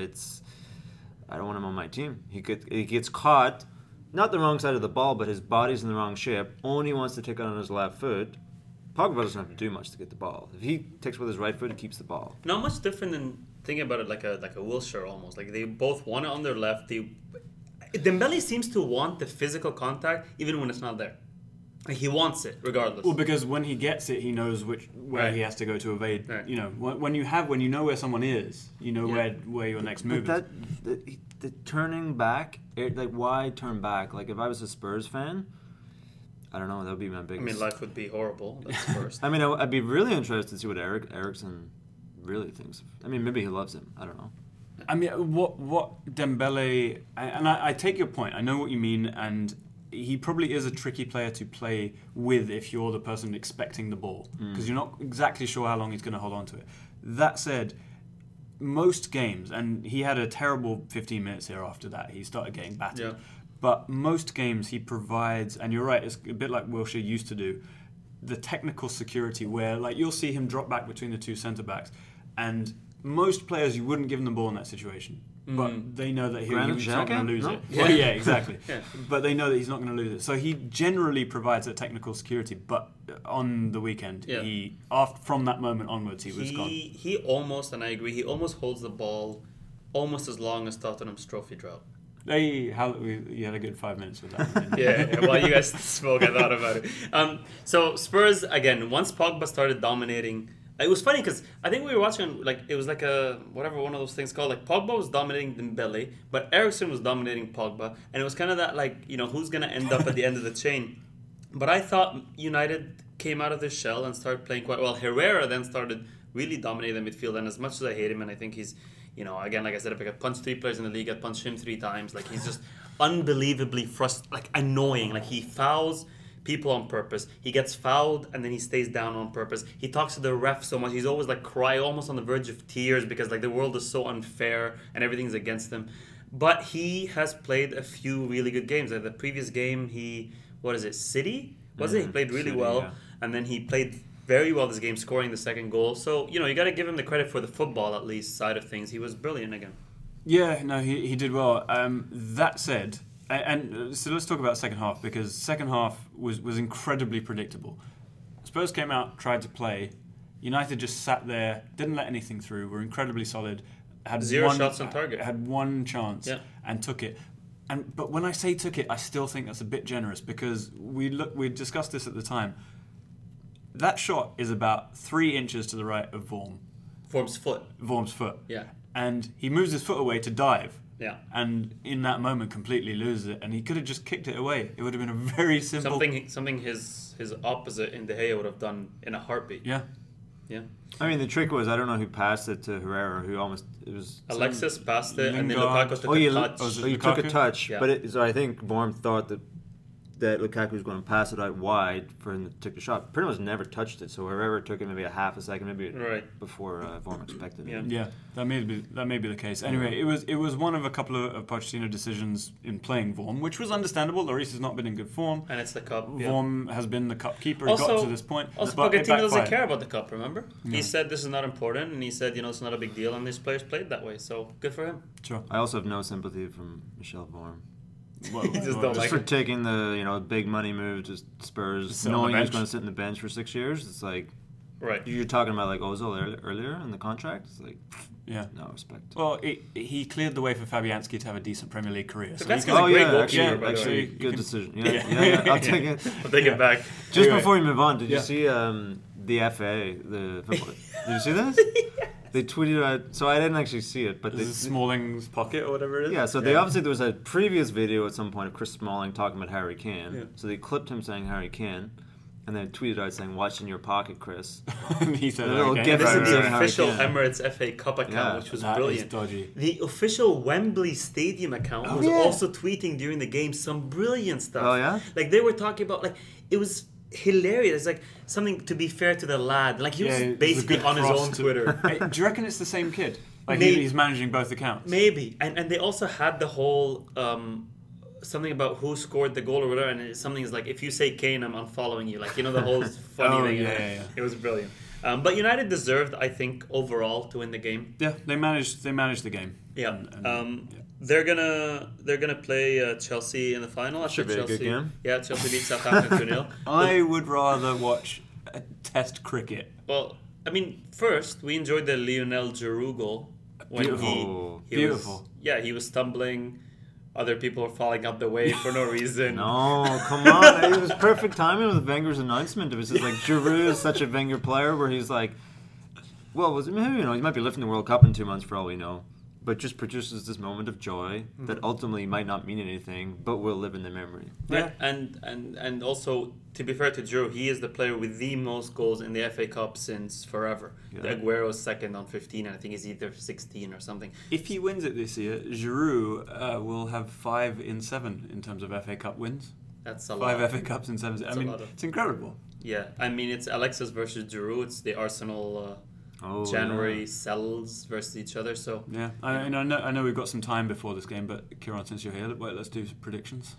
I don't want him on my team. He gets caught, not the wrong side of the ball, but his body's in the wrong shape. Only wants to take it on his left foot. Pogba doesn't have to do much to get the ball. If he takes with his right foot, he keeps the ball. Not much different than thinking about it like a Wilshere almost. Like they both want it on their left. Dembele seems to want the physical contact even when it's not there. Like he wants it regardless. Well, because when he gets it, he knows where Right. he has to go to evade. Right. You know, when you know where someone is, you know where your next move But is. the turning back, like why turn back? Like if I was a Spurs fan, I don't know. That would be my I biggest. mean, life would be horrible. That's first. I mean, I'd be really interested to see what Eriksen really thinks. I mean, maybe he loves him. I don't know. I mean, what Dembele, and I take your point. I know what you mean, and he probably is a tricky player to play with if you're the person expecting the ball, because you're not exactly sure how long he's going to hold on to it. That said, most games, and he had a terrible 15 minutes here after that, he started getting battered. Yeah. But most games he provides, and you're right, it's a bit like Wilshere used to do, the technical security where like you'll see him drop back between the two centre-backs, and most players you wouldn't give them the ball in that situation. But they know that he's not going to lose it. Yeah. Well, yeah, exactly. Yeah. But they know that he's not going to lose it. So he generally provides that technical security. But on the weekend, from that moment onwards, he was gone. He almost, and I agree, he almost holds the ball almost as long as Tottenham's trophy drought. You had a good 5 minutes with that one. Yeah. While you guys spoke, I thought about it. So Spurs, again, once Pogba started dominating... It was funny because I think we were watching, like, it was like one of those things called, like, Pogba was dominating Dembele, but Eriksen was dominating Pogba, and it was kind of that, like, who's going to end up at the end of the chain. But I thought United came out of their shell and started playing quite well. Herrera then started really dominating the midfield, and as much as I hate him, and I think he's, again, like I said, if I could punch 3 players in the league, I'd punch him 3 times. Like, he's just unbelievably annoying. Like, he fouls people on purpose. He gets fouled and then he stays down on purpose. He talks to the ref so much. He's always like almost on the verge of tears because like the world is so unfair and everything's against him. But he has played a few really good games. Like the previous game, City? He played really well. Yeah. And then he played very well this game, scoring the second goal. So, you got to give him the credit for the football, at least, side of things. He was brilliant again. Yeah, no, he did well. That said... And so let's talk about second half, because second half was incredibly predictable. Spurs came out, tried to play. United just sat there, didn't let anything through, were incredibly solid. Had 0 shots on target. Had one chance and took it. But when I say took it, I still think that's a bit generous, because we discussed this at the time. That shot is about 3 inches to the right of Vorm. Vorm's foot. Yeah. And he moves his foot away to dive. Yeah. And in that moment completely loses it, and he could have just kicked it away. It would have been a very simple... Something his opposite in De Gea would have done in a heartbeat. Yeah. Yeah. I mean, the trick was, I don't know who passed it to Herrera, who almost... Alexis passed it, and then Lukaku took a touch. He took a touch, but so I think Vorm thought that Lukaku was going to pass it out wide for him to take the shot. Pretty much never touched it, so Herrera took it maybe a half a second, before Vorm expected it. Yeah, that may be the case. Anyway, it was one of a couple of Pochettino decisions in playing Vorm, which was understandable. Lloris has not been in good form, and it's the cup. Vorm has been the cup keeper. He got to this point. Also, Pochettino doesn't care about the cup. Remember, he said this is not important, and he said it's not a big deal, and these players played that way. So good for him. Sure. I also have no sympathy from Michel Vorm. Just for taking the big money move to Spurs, knowing he's going to sit on the bench for 6 years. It's like, right? You're talking about like Ozil earlier in the contract. It's like, no respect. Well, he cleared the way for Fabianski to have a decent Premier League career. So Fabianski's a great goalkeeper. Actually, good decision. Yeah, I'll take it. I'll take it back. Just before we move on, did you see the FA, the football? Did you see this? They tweeted out, so I didn't actually see it, but this is Smalling's pocket or whatever it is. Yeah, so they obviously, there was a previous video at some point of Chris Smalling talking about Harry Kane. Yeah. So they clipped him saying Harry Kane, and then tweeted out saying, "Watch in your pocket, Chris." And he said, "This is the official Emirates FA Cup account, which was brilliant." Dodgy. The official Wembley Stadium account was also tweeting during the game some brilliant stuff. Oh yeah, like they were talking about, like it was hilarious. It's like something to be fair to the lad. Like he was basically on his own Twitter. Do you reckon it's the same kid? Like he's managing both accounts? Maybe. And they also had the whole something about who scored the goal or whatever. And something is like, if you say Kane, I'm unfollowing you. Like, the whole funny thing. Yeah. It was brilliant. But United deserved, I think, overall to win the game. Yeah, they managed the game. Yeah. They're gonna play Chelsea in the final. Should be a good game. Yeah, Chelsea beat Southampton 2-0. I would rather watch a Test cricket. Well, I mean, first we enjoyed the Lionel Giroud goal. Beautiful. He was stumbling. Other people were falling up the way for no reason. No, come on. It was perfect timing with Wenger's announcement. It was just like, Giroud is such a Wenger player where he's like, well, he might be lifting the World Cup in 2 months for all we know, but just produces this moment of joy that ultimately might not mean anything, but will live in the memory. Yeah, and also, to be fair to Giroud, he is the player with the most goals in the FA Cup since forever. Yeah. Aguero's second on 15, and I think he's either 16 or something. If he wins it this year, Giroud will have 5 in 7 in terms of FA Cup wins. That's a lot. 5 FA Cups in 7. It's incredible. Yeah, I mean, it's Alexis versus Giroud. It's the Arsenal... January cells versus each other. So yeah, I know we've got some time before this game, but Kieran, since you're here, let's do predictions.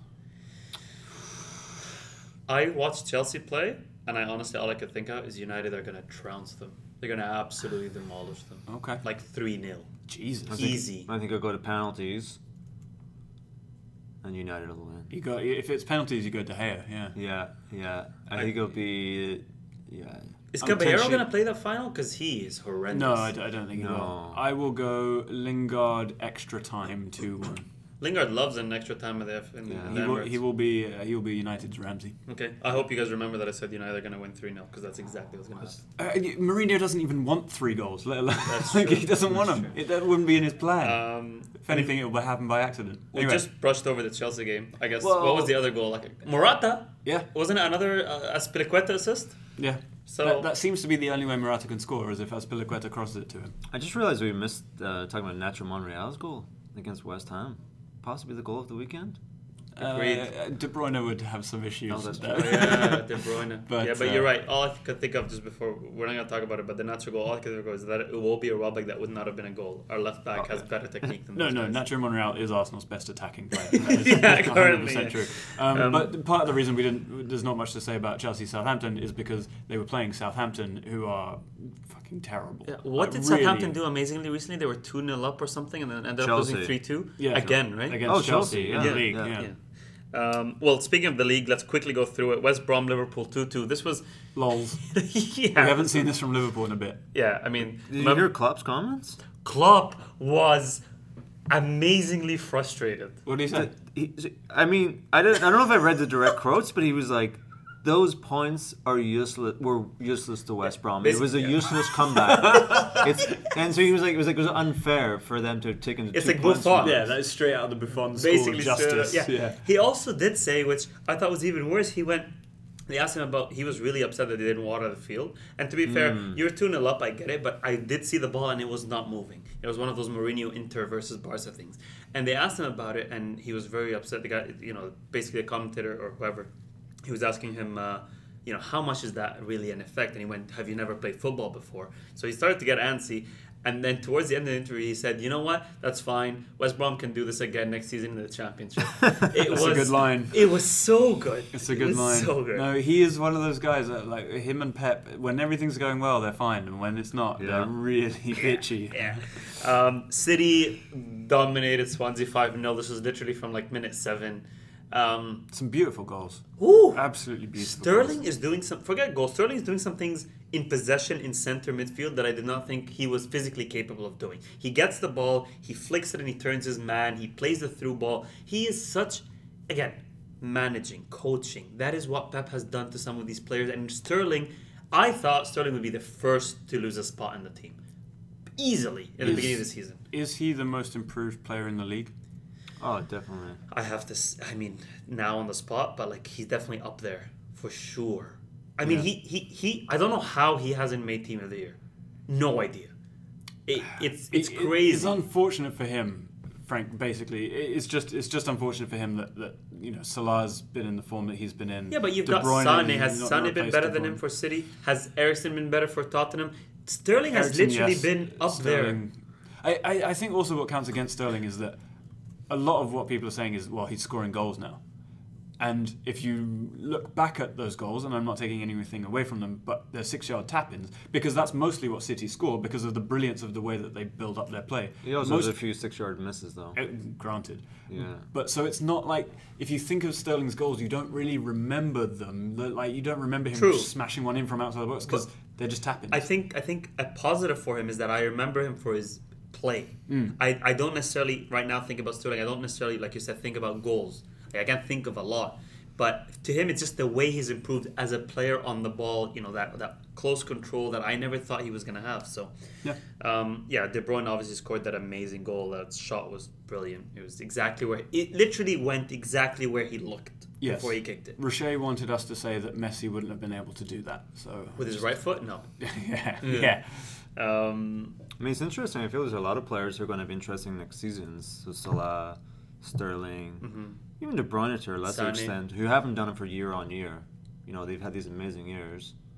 I watched Chelsea play, and I honestly all I could think of is United are going to trounce them. They're going to absolutely demolish them. Okay. Like 3-0. Jesus. Easy. I think I'll go to penalties. And United will win. If it's penalties, you go De Gea, Yeah. I think it'll be... Yeah. Is Caballero going to play that final? Because he is horrendous. No, I don't think he will. I will go Lingard extra time 2-1. Lingard loves an extra time in the Emirates. He will be United's Ramsey. Okay, I hope you guys remember that I said United are going to win 3-0 because that's exactly what's going to happen. Mourinho doesn't even want 3 goals. That's true. He doesn't want them. That wouldn't be in his plan. If anything, it will happen by accident. We just brushed over the Chelsea game. I guess. What was the other goal? Morata. Yeah. Wasn't it another Azpilicueta assist? Yeah. So that seems to be the only way Morata can score, is if Azpilicueta crosses it to him. I just realized we missed talking about Nacho Monreal's goal against West Ham. Possibly the goal of the weekend. De Bruyne would have some issues. Oh, that's with that. Oh, yeah, De Bruyne. But you're right. All I could think of just before, we're not going to talk about it, but the Nacho goal, all I could think of is that it will be a Robic that would not have been a goal. Our left back has better technique than those guys. Nacho Monreal is Arsenal's best attacking player. Yeah, currently. 100% true. But part of the reason there's not much to say about Chelsea-Southampton is because they were playing Southampton, who are fucking terrible. Yeah. What did Southampton do amazingly recently? They were 2-0 up or something and then ended up losing 3-2? Yeah, again, right? Against Chelsea in the league, well, speaking of the league, let's quickly go through it. West Brom, Liverpool 2-2. This was... Lols. Yeah. We haven't seen this from Liverpool in a bit. Yeah, I mean... Did you hear Klopp's comments? Klopp was amazingly frustrated. What did he say? I don't know if I read the direct quotes, but he was like, those points were useless to West Brom. It was a useless comeback. And so he was like, it was unfair for them to take into 2 like points. Buffon. Yeah, that is straight out of the Buffon school Basically of justice. Yeah. He also did say, which I thought was even worse, they asked him about, he was really upset that they didn't water the field. And to be fair, you were 2-0 up, I get it, but I did see the ball and it was not moving. It was one of those Mourinho Inter versus Barca things. And they asked him about it and he was very upset. The guy, basically the commentator or whoever, he was asking him, how much is that really an effect? And he went, have you never played football before? So he started to get antsy. And then towards the end of the interview, he said, you know what? That's fine. West Brom can do this again next season in the Championship. That's a good line. It was so good. It's a good line. So good. No, he is one of those guys that, like him and Pep, when everything's going well, they're fine. And when it's not, they're really bitchy. Yeah. City dominated Swansea 5-0. This was literally from minute 7. Some beautiful goals. Ooh, absolutely beautiful. Sterling is doing forget goals. Sterling is doing some things in possession in center midfield that I did not think he was physically capable of doing. He gets the ball, he flicks it and he turns his man, he plays the through ball. He is such, again, managing, coaching. That is what Pep has done to some of these players. And Sterling, I thought Sterling would be the first to lose a spot in the team. Easily in the beginning of the season. Is he the most improved player in the league? Oh, definitely. I have to, now on the spot, but he's definitely up there for sure. I mean, he I don't know how he hasn't made Team of the Year. No idea. It's crazy. It's unfortunate for him, Frank. Basically, it's just unfortunate for him that Salah's been in the form that he's been in. Yeah, but you've got Sané. Has Sané been better than him for City? Has Eriksen been better for Tottenham? Sterling has literally been up Sterling, there. I think also what counts against Sterling is that a lot of what people are saying is, well, he's scoring goals now. And if you look back at those goals, and I'm not taking anything away from them, but they're 6-yard tap-ins, because that's mostly what City score because of the brilliance of the way that they build up their play. He also has a few 6-yard misses, though. Granted. Yeah. But so it's not like, if you think of Sterling's goals, you don't really remember them. You don't remember him smashing one in from outside the box because they're just tap-ins. I think a positive for him is that I remember him for his play. I don't necessarily right now think about Sterling. I don't necessarily, like you said, think about goals. I can't think of a lot. But to him, it's just the way he's improved as a player on the ball, that close control that I never thought he was going to have. So, De Bruyne obviously scored that amazing goal. That shot was brilliant. It was it literally went exactly where he looked before he kicked it. Rocher wanted us to say that Messi wouldn't have been able to do that. So with his right foot? No. Yeah. I mean, it's interesting. I feel there's a lot of players who are going to be interesting next season. So Salah, Sterling, even De Bruyne to a lesser extent, who haven't done it for year on year. They've had these amazing years.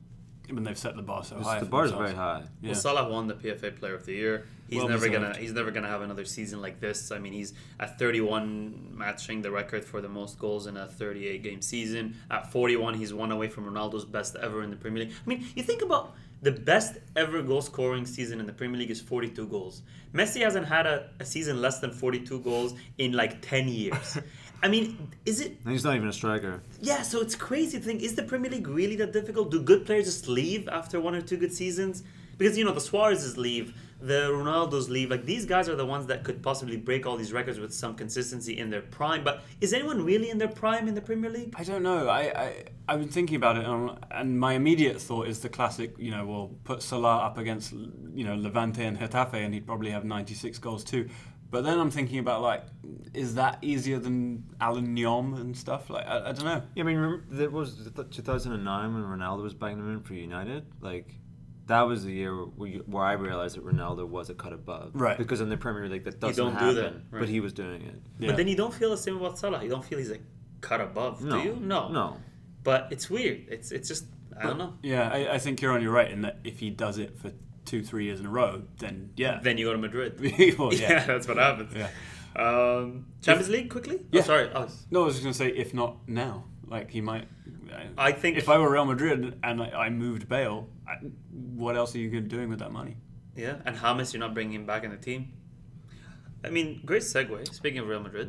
when they've set the bar so Just high. the bar is very high. Yeah. Well, Salah won the PFA Player of the Year. He's Well never deserved. gonna have another season like this. I mean, he's at 31, matching the record for the most goals in a 38 game season. At 41, he's one away from Ronaldo's best ever in the Premier League. I mean, you think about the best ever goal scoring season in the Premier League is 42 goals. Messi hasn't had a season less than 42 goals in like 10 years. I mean, is it? And he's not even a striker. Yeah, so it's crazy to think, is the Premier League really that difficult? Do good players just leave after one or two good seasons? Because, the Suarez's leave, the Ronaldo's leave. Like, these guys are the ones that could possibly break all these records with some consistency in their prime. But is anyone really in their prime in the Premier League? I don't know. I've been thinking about it, and my immediate thought is the classic, we'll put Salah up against, Levante and Getafe, and he'd probably have 96 goals too. But then I'm thinking about, is that easier than Alan Nyom and stuff? I don't know. Yeah, I mean, remember, there was 2009 when Ronaldo was banging them in for United. That was the year where I realized that Ronaldo was a cut above. Right. Because in the Premier League, that doesn't don't happen. do that, right. But he was doing it. Yeah. But then you don't feel the same about Salah. You don't feel he's a cut above, No. do you? No. But it's weird. It's just, I don't know. Yeah, I think you're right in that if he does it for 2-3 years in a row, then yeah. Then you go to Madrid. Well, Yeah, that's what happens. Yeah. Champions League, quickly? Yeah. Oh, sorry, Alex. No, I was just going to say, if not now. He might... I think... If I were Real Madrid and I moved Bale, what else are you doing with that money? Yeah, and James, you're not bringing him back in the team. I mean, great segue. Speaking of Real Madrid.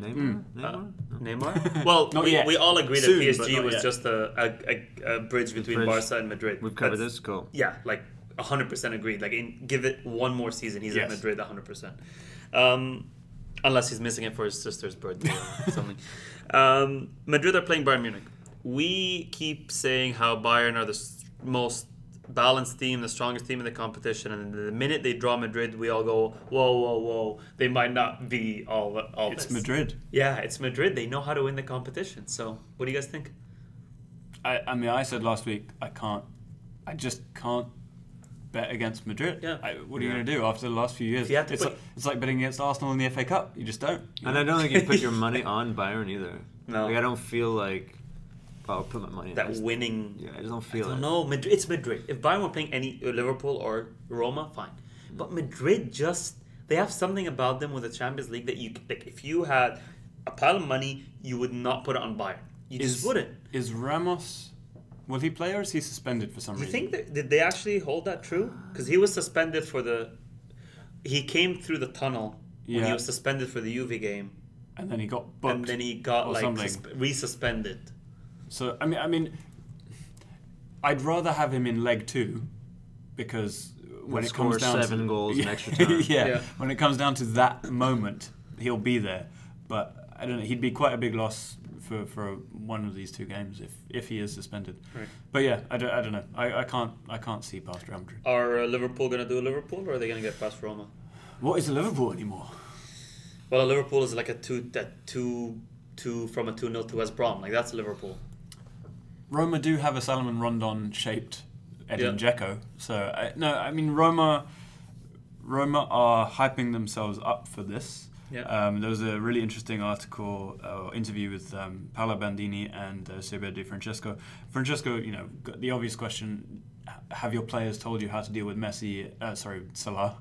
Neymar? Well, Not yet. we all agree that Soon, but PSG not was yet. just a bridge between bridge. Barca and Madrid. We've covered That's- this. Cool. Yeah, 100% agreed. Give it one more season, he's at Yes. Madrid 100%. Unless he's missing it for his sister's birthday or something. Madrid are playing Bayern Munich. We keep saying how Bayern are the most balanced team, the strongest team in the competition, and the minute they draw Madrid, we all go, whoa, they might not be all It's this. Madrid. Yeah, it's Madrid. They know how to win the competition. So, what do you guys think? I said last week, I just can't bet against Madrid. Yeah. What are you going to do after the last few years? If you had to It's put- it's like betting against Arsenal in the FA Cup. You just don't. And I don't think you put your money on Bayern either. No. I don't feel like I'll put my money on That it. winning... Yeah, I just don't feel I don't it. know. Madrid, it's Madrid. If Bayern were playing any Liverpool or Roma, fine. But Madrid they have something about them with the Champions League that if you had a pile of money, you would not put it on Bayern. You just wouldn't. Is Ramos... Will he play or is he suspended for some You reason? think did they actually hold that true? Because he was suspended for he came through the tunnel when he Yeah. was suspended for the Juve game, And then he got booked. and then he got or something. resuspended. So I mean, I'd rather have him in leg 2 because when He'll it comes score down 7 goals in Yeah. extra time. Yeah, when it comes down to that moment, he'll be there. But I don't know. He'd be quite a big loss for one of these 2 games if he is suspended. Right. But yeah, I don't know. I can't see past Real Madrid. Are Liverpool going to do Liverpool, or are they going to get past Roma? What is Liverpool anymore? Well, Liverpool is like a 2 from a 2-0 to West Brom. That's Liverpool. Roma do have a Salomon Rondon shaped Edin Yeah. Dzeko. So I mean Roma are hyping themselves up for this. Yeah. There was a really interesting article interview with Paolo Bandini and Silvio Di Francesco. Francesco, got the obvious question: have your players told you how to deal with Salah?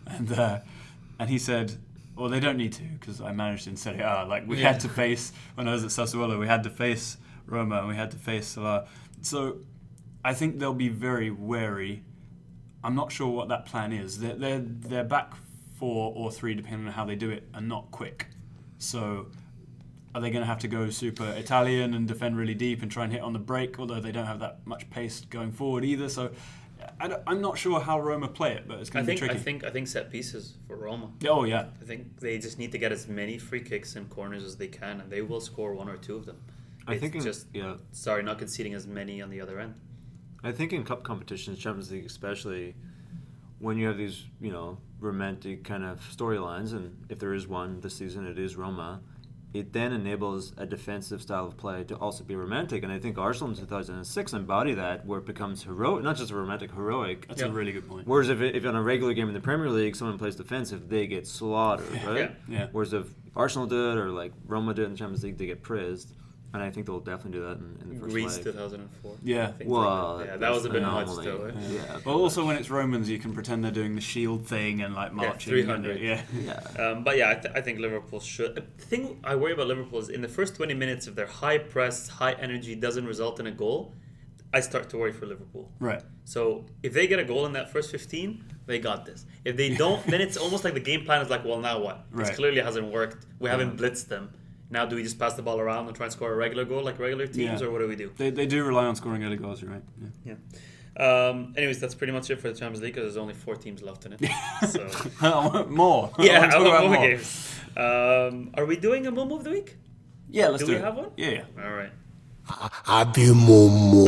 And he said, well, they don't need to because I managed in Serie A. We had to face, when I was at Sassuolo, we had to face Roma and we had to face Salah. So I think they'll be very wary. I'm not sure what that plan is. They're back 4 or 3, depending on how they do it, and not quick. So are they going to have to go super Italian and defend really deep and try and hit on the break, although they don't have that much pace going forward either? So I'm not sure how Roma play it, but it's going to be tricky. I think set pieces for Roma. Oh, yeah. I think they just need to get as many free kicks and corners as they can, and they will score 1 or 2 of them. I think not conceding as many on the other end. I think in cup competitions, Champions League especially, when you have these, romantic kind of storylines, and if there is one this season, it is Roma, it then enables a defensive style of play to also be romantic. And I think Arsenal in 2006 embody that, where it becomes heroic, not just a romantic, heroic. That's a really good point. Whereas if on a regular game in the Premier League, someone plays defensive, they get slaughtered, right? Yeah. Whereas if Arsenal did, or Roma did in the Champions League, they get praised. And I think they'll definitely do that in the first Greece leg. 2004. Yeah. Well, like that. That was a bit much anomaly. still. Right? Yeah. Well, also when it's Romans, you can pretend they're doing the shield thing and like marching. 300. Yeah. But yeah, I think Liverpool should. The thing I worry about Liverpool is in the first 20 minutes, if their high press, high energy doesn't result in a goal, I start to worry for Liverpool. Right. So if they get a goal in that first 15, they got this. If they don't, then it's almost like the game plan is like, well, now what? This Right. clearly hasn't worked. We haven't blitzed them. Now do we just pass the ball around and try and score a regular goal like regular teams, or what do we do? They do rely on scoring early goals, you're right? Yeah. Anyways, that's pretty much it for the Champions League because there's only 4 teams left in it. So More. yeah, I want more games. Are we doing a Momo of the week? Yeah, let's Do do we it. have one? Yeah. All right. Abi Momo.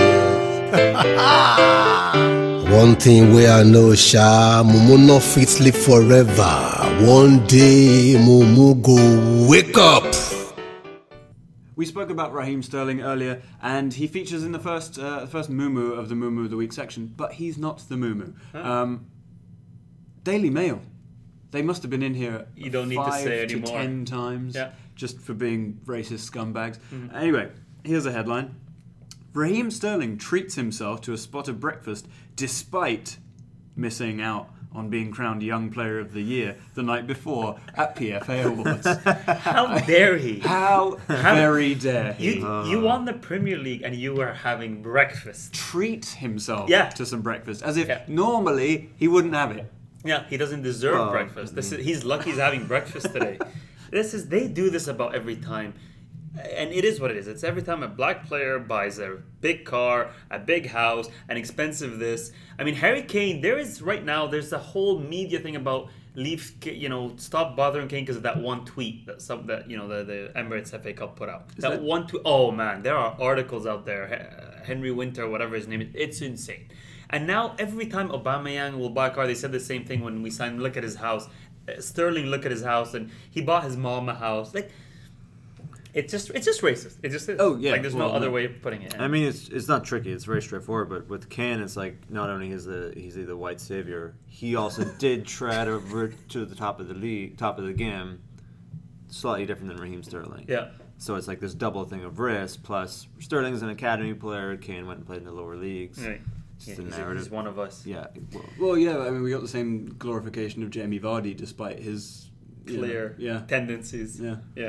One thing where I know, Sha, Momo not fit sleep forever. One day, Momo go wake up. We spoke about Raheem Sterling earlier, and he features in the first Moo of the Moo of the Week section, but he's not the Moo. Daily Mail. They must have been in here You don't need to say 5 to anymore. 10 times Yeah. just for being racist scumbags. Anyway, here's a headline. Raheem Sterling treats himself to a spot of breakfast despite missing out on being crowned Young Player of the Year the night before at PFA Awards. How dare he? How very dare he You won the Premier League and you were having breakfast. treat himself Yeah. to some breakfast as if Yeah. normally he wouldn't have it. Yeah, he doesn't deserve Well, breakfast. He's lucky he's having breakfast today. They do this about every time. And it is what it is. It's every time a black player buys a big car, a big house, an expensive this. I mean, Harry Kane, there's a whole media thing about stop bothering Kane because of that one tweet that the Emirates FA Cup put out. That one tweet. Oh man, there are articles out there. Henry Winter, whatever his name is, it's insane. And now every time Aubameyang will buy a car, they said the same thing when we signed. Look at his house, Sterling. Look at his house, and he bought his mom a house. Like, it's just racist. It just is. Oh, yeah. Like there's no Well, other no. way of putting it. I mean, it's not tricky. It's very straightforward. But with Kane, it's like not only is he's the white savior, he also did tread over to the top of the game, slightly different than Raheem Sterling. Yeah. So it's like this double thing of risk. Plus, Sterling's an academy player. Kane went and played in the lower leagues. Right. It's Yeah, the he's narrative. one of us. Yeah. Well, yeah, I mean, we got the same glorification of Jamie Vardy despite his Clear tendencies. Yeah. Yeah.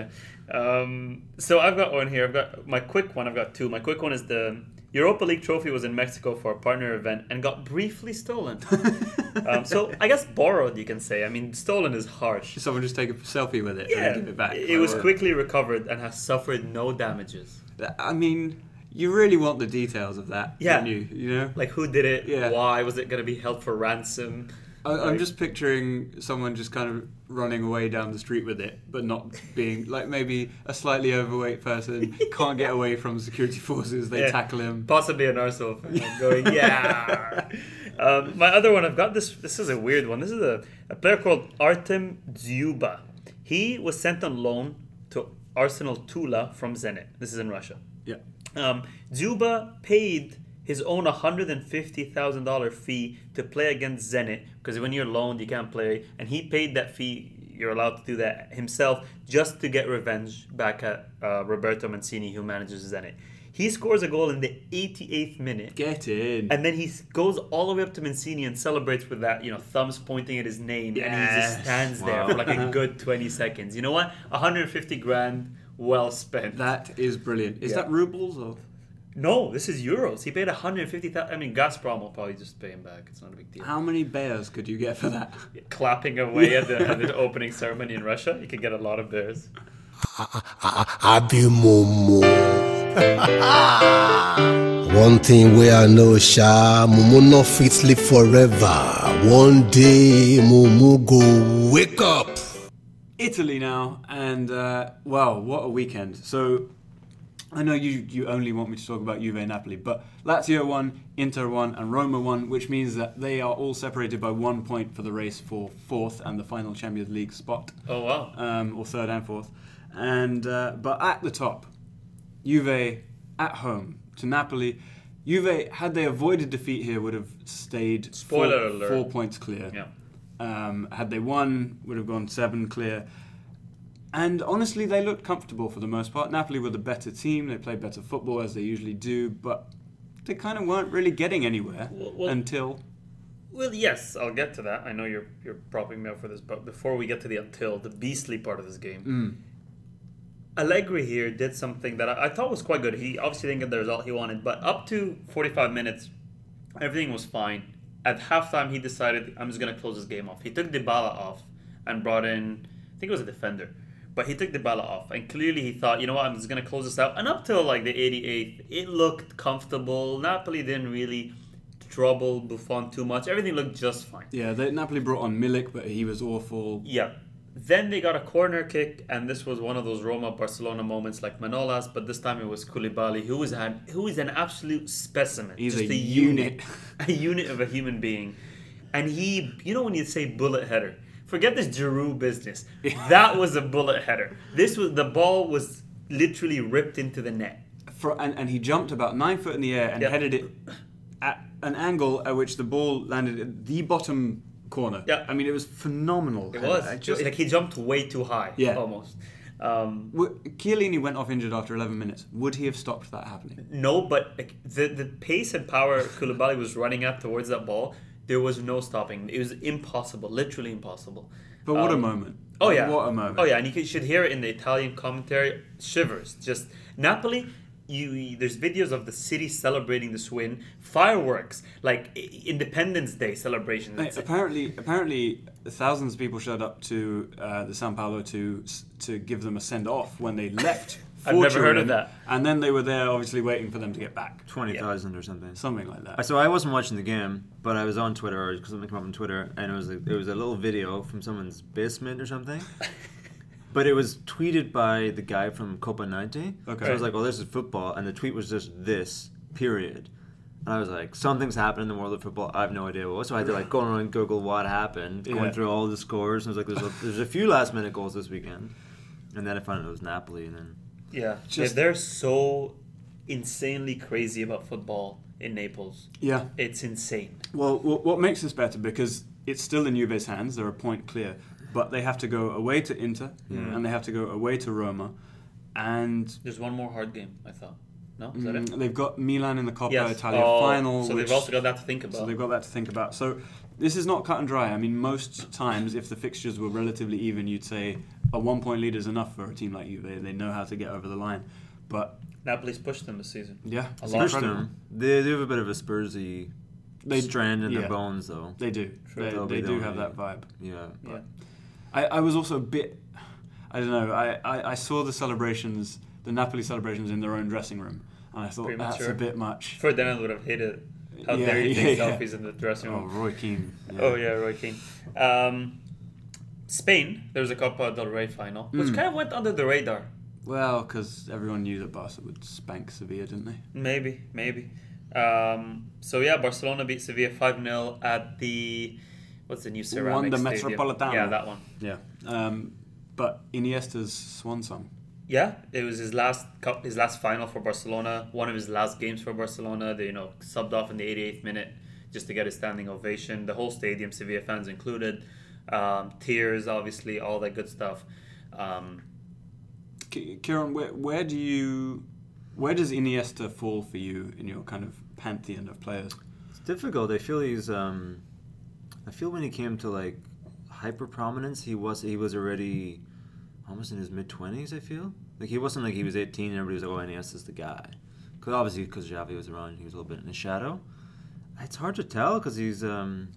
So I've got one here. I've got my quick one. I've got 2. My quick one is the Europa League trophy was in Mexico for a partner event and got briefly stolen. So I guess borrowed, you can say. I mean, stolen is harsh. Someone just take a selfie with it Yeah. and give it back. It was quickly recovered and has suffered no damages. I mean, you really want the details of that, Yeah. don't you? You know? Like who did it? Yeah. Why was it going to be held for ransom? I'm just picturing someone just kind of running away down the street with it, but not being like maybe a slightly overweight person can't get away from security forces. They tackle him. Possibly an Arsenal fan going, yeah. My other one, I've got this. This is a weird one. This is a player called Artem Dzyuba. He was sent on loan to Arsenal Tula from Zenit. This is in Russia. Yeah. Dzyuba paid his own $150,000 fee to play against Zenit, because when you're loaned, you can't play. And he paid that fee. You're allowed to do that himself just to get revenge back at Roberto Mancini, who manages Zenit. He scores a goal in the 88th minute. Get in. And then he goes all the way up to Mancini and celebrates with that, thumbs pointing at his name. And he just stands there for like a good 20 seconds. You know what? 150 grand, well spent. That is brilliant. Is Yeah. that rubles or? No, this is euros. He paid 150,000. I mean, Gazprom will probably just pay him back. It's not a big deal. How many bears could you get for that? Clapping away at the opening ceremony in Russia, you can get a lot of bears. Abi Momo. One thing where I know, Sha, Momo not fit sleep forever. One day, Momo go wake up. Italy now, and wow, what a weekend. So I know you only want me to talk about Juve and Napoli, but Lazio won, Inter won, and Roma won, which means that they are all separated by 1 point for the race for 4th and the final Champions League spot. Oh, wow. Or 3rd and 4th. And but at the top, Juve at home to Napoli. Juve, had they avoided defeat here, would have stayed Spoiler alert. 4 points clear. Yeah. Had they won, would have gone 7 clear. And honestly, they looked comfortable for the most part. Napoli were the better team. They played better football as they usually do, but they kind of weren't really getting anywhere until... Well, yes, I'll get to that. I know you're propping me up for this, but before we get to the beastly part of this game, Allegri here did something that I thought was quite good. He obviously didn't get the result he wanted, but up to 45 minutes, everything was fine. At halftime, he decided, I'm just going to close this game off. He took Dybala off and brought in, I think it was a defender, but he took Dybala off. And clearly he thought, you know what, I'm just going to close this out. And up till like the 88th, it looked comfortable. Napoli didn't really trouble Buffon too much. Everything looked just fine. Yeah, Napoli brought on Milik, but he was awful. Yeah. Then they got a corner kick, and this was one of those Roma-Barcelona moments like Manolas, but this time it was Koulibaly, who is an absolute specimen. He's just a unit. A unit of a human being. And he, you know when you say bullet header, forget this Giroud business. That was a bullet header. The ball was literally ripped into the net. And he jumped about 9 foot in the air and headed it at an angle at which the ball landed at the bottom corner. Yeah. I mean, it was phenomenal. It was. Like he jumped way too high, almost. Chiellini went off injured after 11 minutes. Would he have stopped that happening? No, but the pace and power Koulibaly was running at towards that ball, there was no stopping. It was impossible, literally impossible. But what a moment. Oh, yeah. What a moment. Oh, yeah, and you should hear it in the Italian commentary. Shivers. Just Napoli... there's videos of the city celebrating this win, fireworks, like Independence Day celebrations. Hey, apparently, thousands of people showed up to the São Paulo to give them a send off when they left. I've never heard of that. And then they were there, obviously waiting for them to get back. 20,000 or something. Something like that. So I wasn't watching the game, but I was on Twitter, or something came up on Twitter, and it was a little video from someone's basement or something. But it was tweeted by the guy from Copa 90. Okay. So I was like, well, this is football. And the tweet was just this, period. And I was like, something's happened in the world of football. I have no idea what. So I had to like go on and Google what happened, going through all the scores. And I was like, there's a few last-minute goals this weekend. And then I found out it was Napoli. And then they're so insanely crazy about football in Naples. Yeah. It's insane. Well, what makes this better, because it's still in Juve's hands. They're a point clear. But they have to go away to Inter, and they have to go away to Roma, and... There's one more hard game, I thought. No? Is that it? They've got Milan in the Coppa Italia final. So they've also got that to think about. So this is not cut and dry. I mean, most times, if the fixtures were relatively even, you'd say a 1-point lead is enough for a team like Juve. They know how to get over the line. But... Napoli's pushed them this season. Yeah. Pushed them. They have a bit of a Spursy strand in their bones, though. They do. They do have that vibe. Yeah. Yeah. I was also a bit... I don't know. I saw the Napoli celebrations in their own dressing room, and I thought that's a bit much. Ferdinand would have hated it. How dare you take selfies in the dressing room? Oh, Roy Keane. Yeah. Oh, yeah, Roy Keane. Spain, there was a Copa del Rey final, which kind of went under the radar. Well, because everyone knew that Barca would spank Sevilla, didn't they? Maybe. Barcelona beat Sevilla 5-0 at the... What's the new ceramic Wanda stadium? Metropolitano. Yeah, that one. Yeah. But Iniesta's swan song. Yeah, it was his last final for Barcelona, one of his last games for Barcelona. They, subbed off in the 88th minute just to get a standing ovation. The whole stadium, Sevilla fans included. Tears, obviously, all that good stuff. Kieran, where does Iniesta fall for you in your kind of pantheon of players? It's difficult. I feel I feel when he came to like hyper prominence, he was already almost in his mid-20s. I feel like he wasn't like he was 18 and everybody was like, "Oh, Iniesta's the guy." Because Xavi was around, he was a little bit in the shadow. It's hard to tell because he's the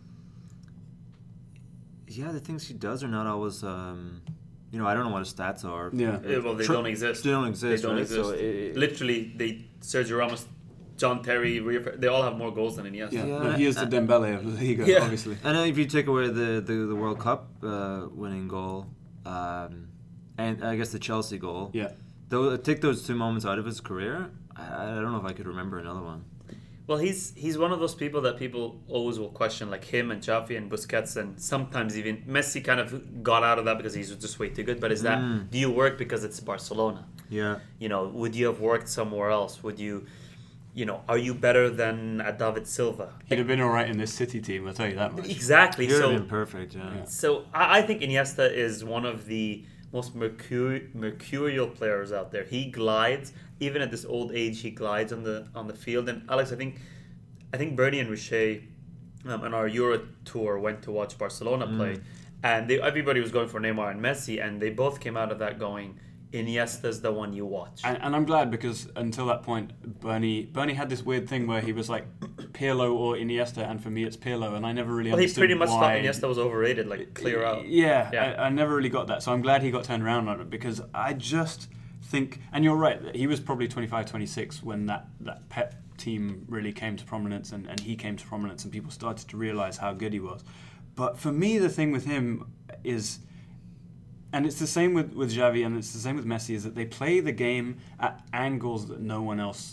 things he does are not always I don't know what his stats are. Yeah. Well, they don't exist. They don't exist. They don't right? exist. So literally, Sergio Ramos, John Terry, they all have more goals than Iniesta. Yeah. He is the Dembele of La Liga, obviously. And if you take away the World Cup winning goal, and I guess the Chelsea goal, take those two moments out of his career, I don't know if I could remember another one. Well, he's one of those people that people always will question, like him and Xavi and Busquets, and sometimes even Messi kind of got out of that because he's just way too good. But do you work because it's Barcelona? Yeah. Would you have worked somewhere else? Would you... are you better than David Silva? He'd have been all right in this City team, I'll tell you that much. Exactly. He would have been perfect, yeah. So I think Iniesta is one of the most mercurial players out there. He glides, even at this old age, he glides on the field. And Alex, I think Bernie and Richer on our Euro tour went to watch Barcelona play, and everybody was going for Neymar and Messi, and they both came out of that going, Iniesta's the one you watch. And I'm glad, because until that point, Bernie had this weird thing where he was like Pirlo or Iniesta, and for me it's Pirlo, and I never really understood he pretty much why. thought Iniesta was overrated, like clear out. Yeah. I never really got that, so I'm glad he got turned around on it, because I just think, and you're right, that he was probably 25, 26 when that Pep team really came to prominence, and he came to prominence, and people started to realise how good he was. But for me, the thing with him is, and it's the same with Xavi, and it's the same with Messi, is that they play the game at angles that no one else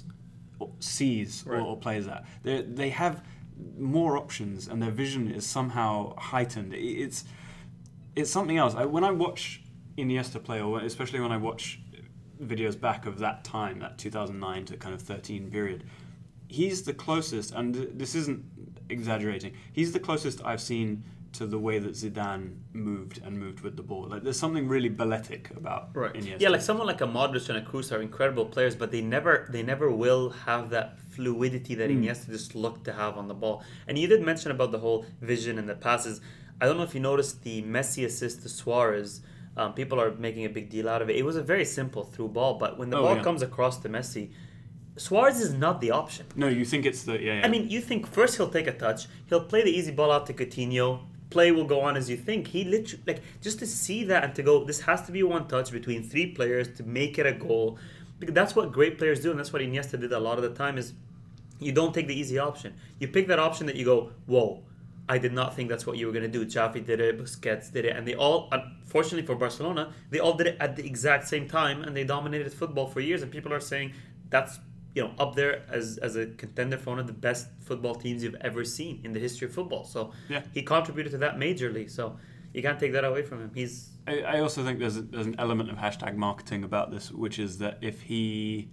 sees or plays at. They have more options, and their vision is somehow heightened. It's something else. When I watch Iniesta play, or especially when I watch videos back of that time, that 2009 to kind of 13 period, he's the closest, and this isn't exaggerating, he's the closest I've seen to the way that Zidane moved with the ball. Like, there's something really balletic about Iniesta. Yeah, like someone like a Modric and a Kroos are incredible players, but they never will have that fluidity that Iniesta just looked to have on the ball. And you did mention about the whole vision and the passes. I don't know if you noticed the Messi assist to Suarez. People are making a big deal out of it. It was a very simple through ball, but when the ball comes across to Messi, Suarez is not the option. No, you think it's the... Yeah. I mean, you think first he'll take a touch, he'll play the easy ball out to Coutinho, play will go on as you think. He literally, like, just to see that and to go, this has to be one touch between three players to make it a goal. Because that's what great players do, and that's what Iniesta did a lot of the time, is you don't take the easy option. You pick that option that you go, whoa, I did not think that's what you were going to do. Xavi did it, Busquets did it, and they all, unfortunately for Barcelona, they all did it at the exact same time, and they dominated football for years, and people are saying that's, you know, up there as a contender for one of the best football teams you've ever seen in the history of football. So he contributed to that majorly. So you can't take that away from him. I also think there's an element of hashtag marketing about this, which is that if he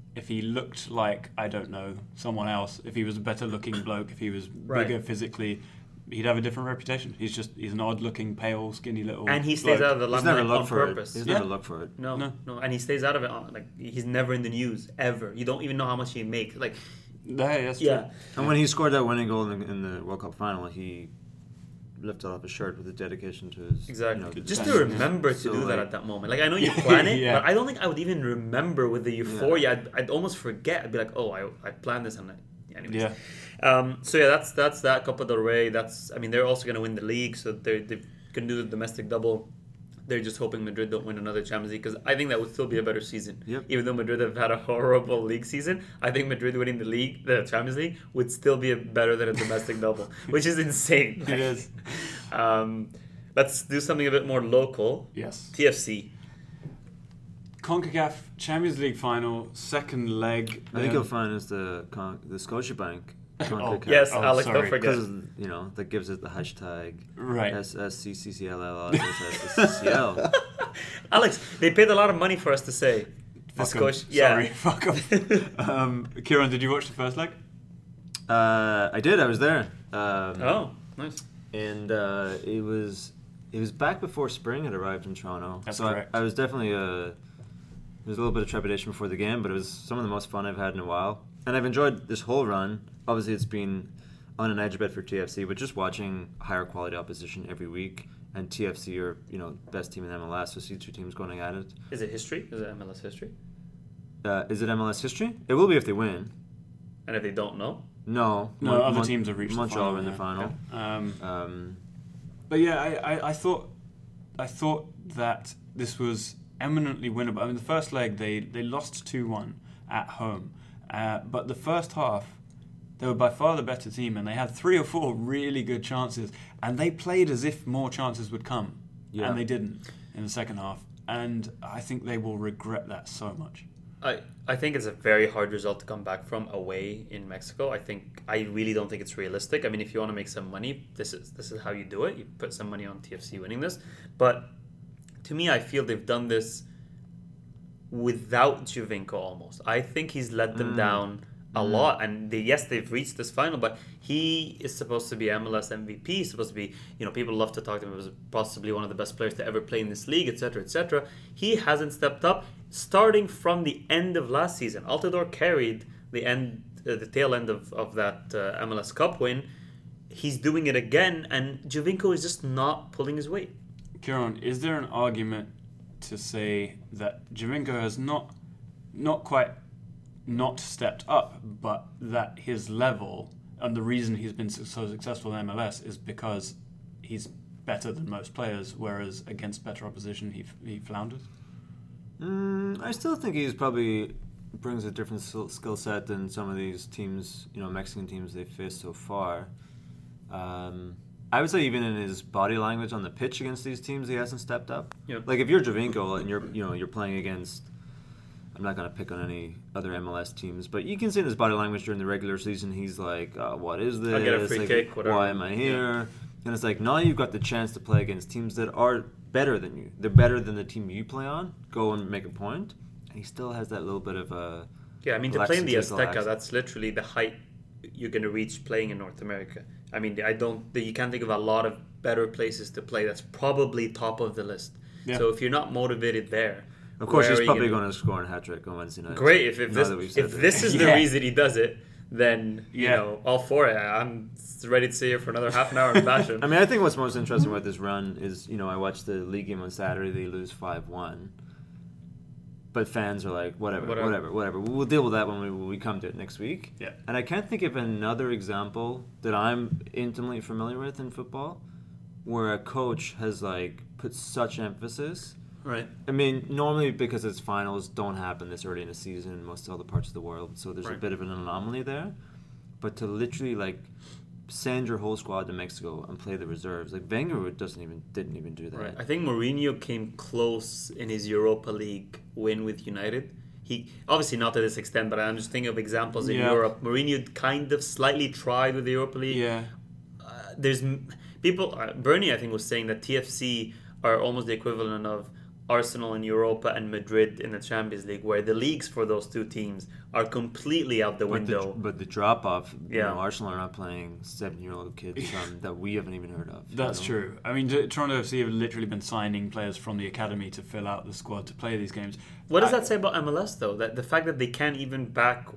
looked like, I don't know, someone else, if he was a better looking bloke, if he was bigger physically, he'd have a different reputation. He's an odd-looking, pale, skinny little. And he stays out of the limelight on purpose. He's never looked for it. No. And he stays out of it. Like, he's never in the news ever. You don't even know how much he makes. Like, that's true. And when he scored that winning goal in the World Cup final, he lifted off his shirt with a dedication to his. Exactly. You know, just to remember to do that at that moment. Like, I know you plan it, but I don't think I would even remember with the euphoria. Yeah. I'd almost forget. I'd be like, oh, I planned this, and anyways. Yeah. That's that Copa del Rey. They're also going to win the league, so they can do the domestic double. They're just hoping Madrid don't win another Champions League, because I think that would still be a better season. Yep. Even though Madrid have had a horrible league season, I think Madrid winning the Champions League, would still be better than a domestic double, which is insane. It is. Let's do something a bit more local. Yes. TFC. CONCACAF Champions League final, second leg. I think you'll find is the Scotiabank. Yes, Alex, sorry. don't forget. Because, you know, that gives it the hashtag SSCCCLL. Alex, they paid a lot of money for us to say. Sorry, fuck off. Kieran, did you watch the first leg? I did. I was there. Nice. And it was back before spring had arrived in Toronto. That's so correct. I was definitely there was a little bit of trepidation before the game, but it was some of the most fun I've had in a while. And I've enjoyed this whole run. Obviously, it's been on an edge a bit for TFC, but just watching higher quality opposition every week. And TFC are, you know, best team in MLS, so see two teams going at it. Is it history? Is it MLS history? Is it MLS history? It will be if they win. And if they don't know? No. Other teams have reached Montreal the are in the final. But yeah, I thought that this was eminently winnable. I mean, the first leg they lost 2-1 at home, but the first half they were by far the better team, and they had 3 or 4 really good chances, and they played as if more chances would come, and they didn't in the second half, and I think they will regret that so much. I think it's a very hard result to come back from away in Mexico. I really don't think it's realistic. I mean, if you want to make some money, this is how you do it. You put some money on TFC winning this. But to me, I feel they've done this without Giovinco almost. I think he's let them down a lot. And they've reached this final, but he is supposed to be MLS MVP. He's supposed to be, people love to talk to him as possibly one of the best players to ever play in this league, etc., etc. He hasn't stepped up. Starting from the end of last season, Altidore carried the tail end of that MLS Cup win. He's doing it again, and Giovinco is just not pulling his weight. Kieran, is there an argument to say that Giovinco has not quite not stepped up, but that his level and the reason he's been so successful in MLS is because he's better than most players, whereas against better opposition he flounders? I still think he's probably brings a different skill set than some of these teams, Mexican teams they've faced so far. I would say even in his body language on the pitch against these teams, he hasn't stepped up. Yep. Like if you're Giovinco and you're playing against, I'm not going to pick on any other MLS teams, but you can see in his body language during the regular season, he's like, what is this? I'll get a free kick, whatever. Why am I here? Yeah. And it's like, now you've got the chance to play against teams that are better than you. They're better than the team you play on. Go and make a point. And he still has that little bit of a... Yeah, I mean, to play in the Azteca, that's literally the height you're going to reach playing in North America. I mean, you can't think of a lot of better places to play. That's probably top of the list. Yeah. So if you're not motivated there, of course he's probably going to score a hat trick on Wednesday night. Great, if this is the reason he does it, then all for it. I'm ready to stay here for another half an hour in passion. I mean, I think what's most interesting about this run is I watched the league game on Saturday. They lose 5-1. But fans are like, whatever. We'll deal with that when we come to it next week. Yeah. And I can't think of another example that I'm intimately familiar with in football where a coach has put such emphasis. Right. I mean, normally because its finals don't happen this early in the season in most other parts of the world, so there's a bit of an anomaly there. But to literally send your whole squad to Mexico and play the reserves, Wenger didn't even do that. Right. I think Mourinho came close in his Europa League win with United. He obviously not to this extent, but I'm just thinking of examples in Europe. Mourinho kind of slightly tried with the Europa League. Yeah. There's people. Bernie, I think, was saying that TFC are almost the equivalent of Arsenal in Europa and Madrid in the Champions League, where the leagues for those two teams are completely out the window. But the drop-off, Arsenal are not playing 7-year-old kids that we haven't even heard of. That's true. I mean, Toronto FC have literally been signing players from the academy to fill out the squad to play these games. What does that say about MLS, though? That the fact that they can't even back,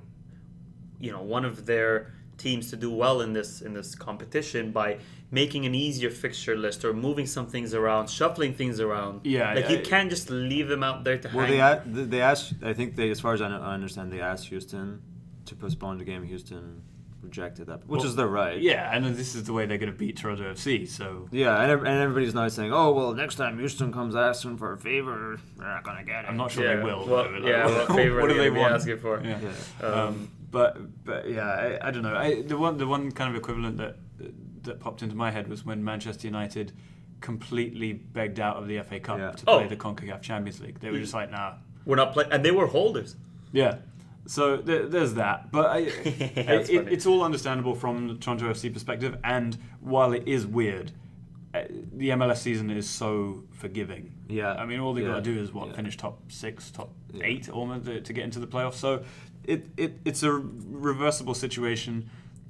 one of their teams to do well in this competition by making an easier fixture list or moving some things around, shuffling things around. Yeah, you can't just leave them out there to hang. Well, they asked. I think as far as I understand, they asked Houston to postpone the game. Houston rejected that, which is their right. Yeah, and this is the way they're going to beat Toronto FC. So yeah, and everybody's now saying, "Oh well, next time Houston comes asking for a favor, they're not going to get it." I'm not sure they will. What favor what do they want asking for? Yeah. But yeah, I don't know. The one kind of equivalent that popped into my head was when Manchester United completely begged out of the FA Cup to play the CONCACAF Champions League. They were just like, nah, we're not playing, and they were holders. Yeah. So there's that, but it's all understandable from the Toronto FC perspective. And while it is weird, the MLS season is so forgiving. Yeah, I mean, all they got to do is finish top 6, top 8 almost to get into the playoffs. So it's a reversible situation,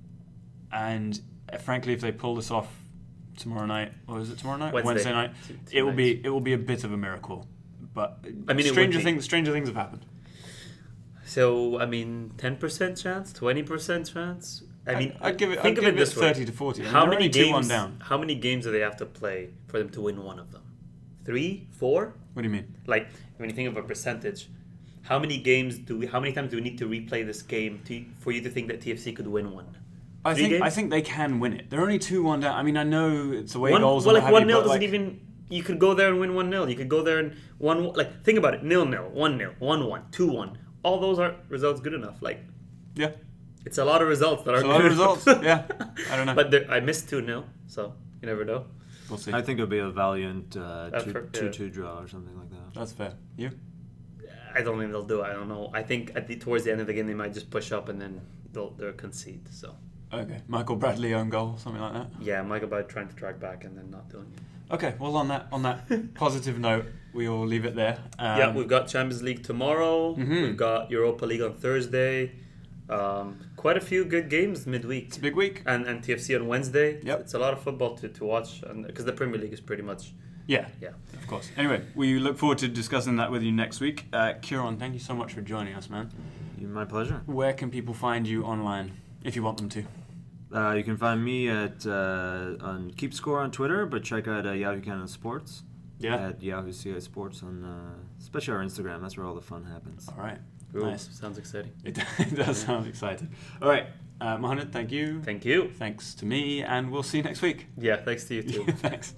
and frankly, if they pull this off tomorrow night, or is it tomorrow night? Wednesday night. It will be a bit of a miracle. But I mean, stranger things have happened. So I mean, 10% chance, 20% chance. I mean, I'd give it. Think of it this way: 30 to 40. How many games? Down. How many games do they have to play for them to win one of them? 3, 4? What do you mean? When you think of a percentage, how many times do we need to replay this game for you to think that TFC could win one? I think they can win it. They're only 2-1 down. I mean, I know it's away goals. Well, 1-0 doesn't even. You could go there and win 1-0. You could go there and 1-1. Think about it: 0-0, 1-0, 1-1, 2-1. All those are results good enough. Yeah, it's a lot of results that are good. A lot of results. Yeah, I don't know. But I missed 2-0, so you never know. We'll see. I think it'll be a valiant 2-2 draw or something like that. That's fair. You? I don't think they'll do it. I don't know. I think towards the end of the game they might just push up and then they'll concede. So. Okay, Michael Bradley own goal, something like that. Yeah, Michael Bradley trying to drag back and then not doing it. Okay, well on that positive note, we will leave it there. We've got Champions League tomorrow. Mm-hmm. We've got Europa League on Thursday. Quite a few good games midweek. It's a big week. And TFC on Wednesday. Yep. It's a lot of football to watch, and because the Premier League is pretty much... Yeah, of course. Anyway, we look forward to discussing that with you next week. Kieran, thank you so much for joining us, man. My pleasure. Where can people find you online, if you want them to? You can find me on Keep Score on Twitter, but check out Yahoo Canada Sports. Yeah. At Yahoo CI Sports especially our Instagram. That's where all the fun happens. All right. Ooh, Nice. Sounds exciting. It does sound exciting. All right. Mohammed, thank you. Thank you. Thanks to me, and we'll see you next week. Yeah, thanks to you too. Thanks.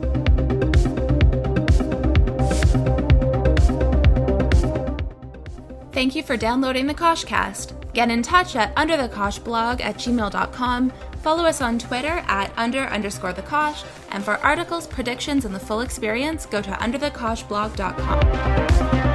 Thank you for downloading the Koshcast. Get in touch at underthekoshblog@gmail.com. Follow us on Twitter at @under_thekosh. And for articles, predictions, and the full experience, go to underthekoshblog.com.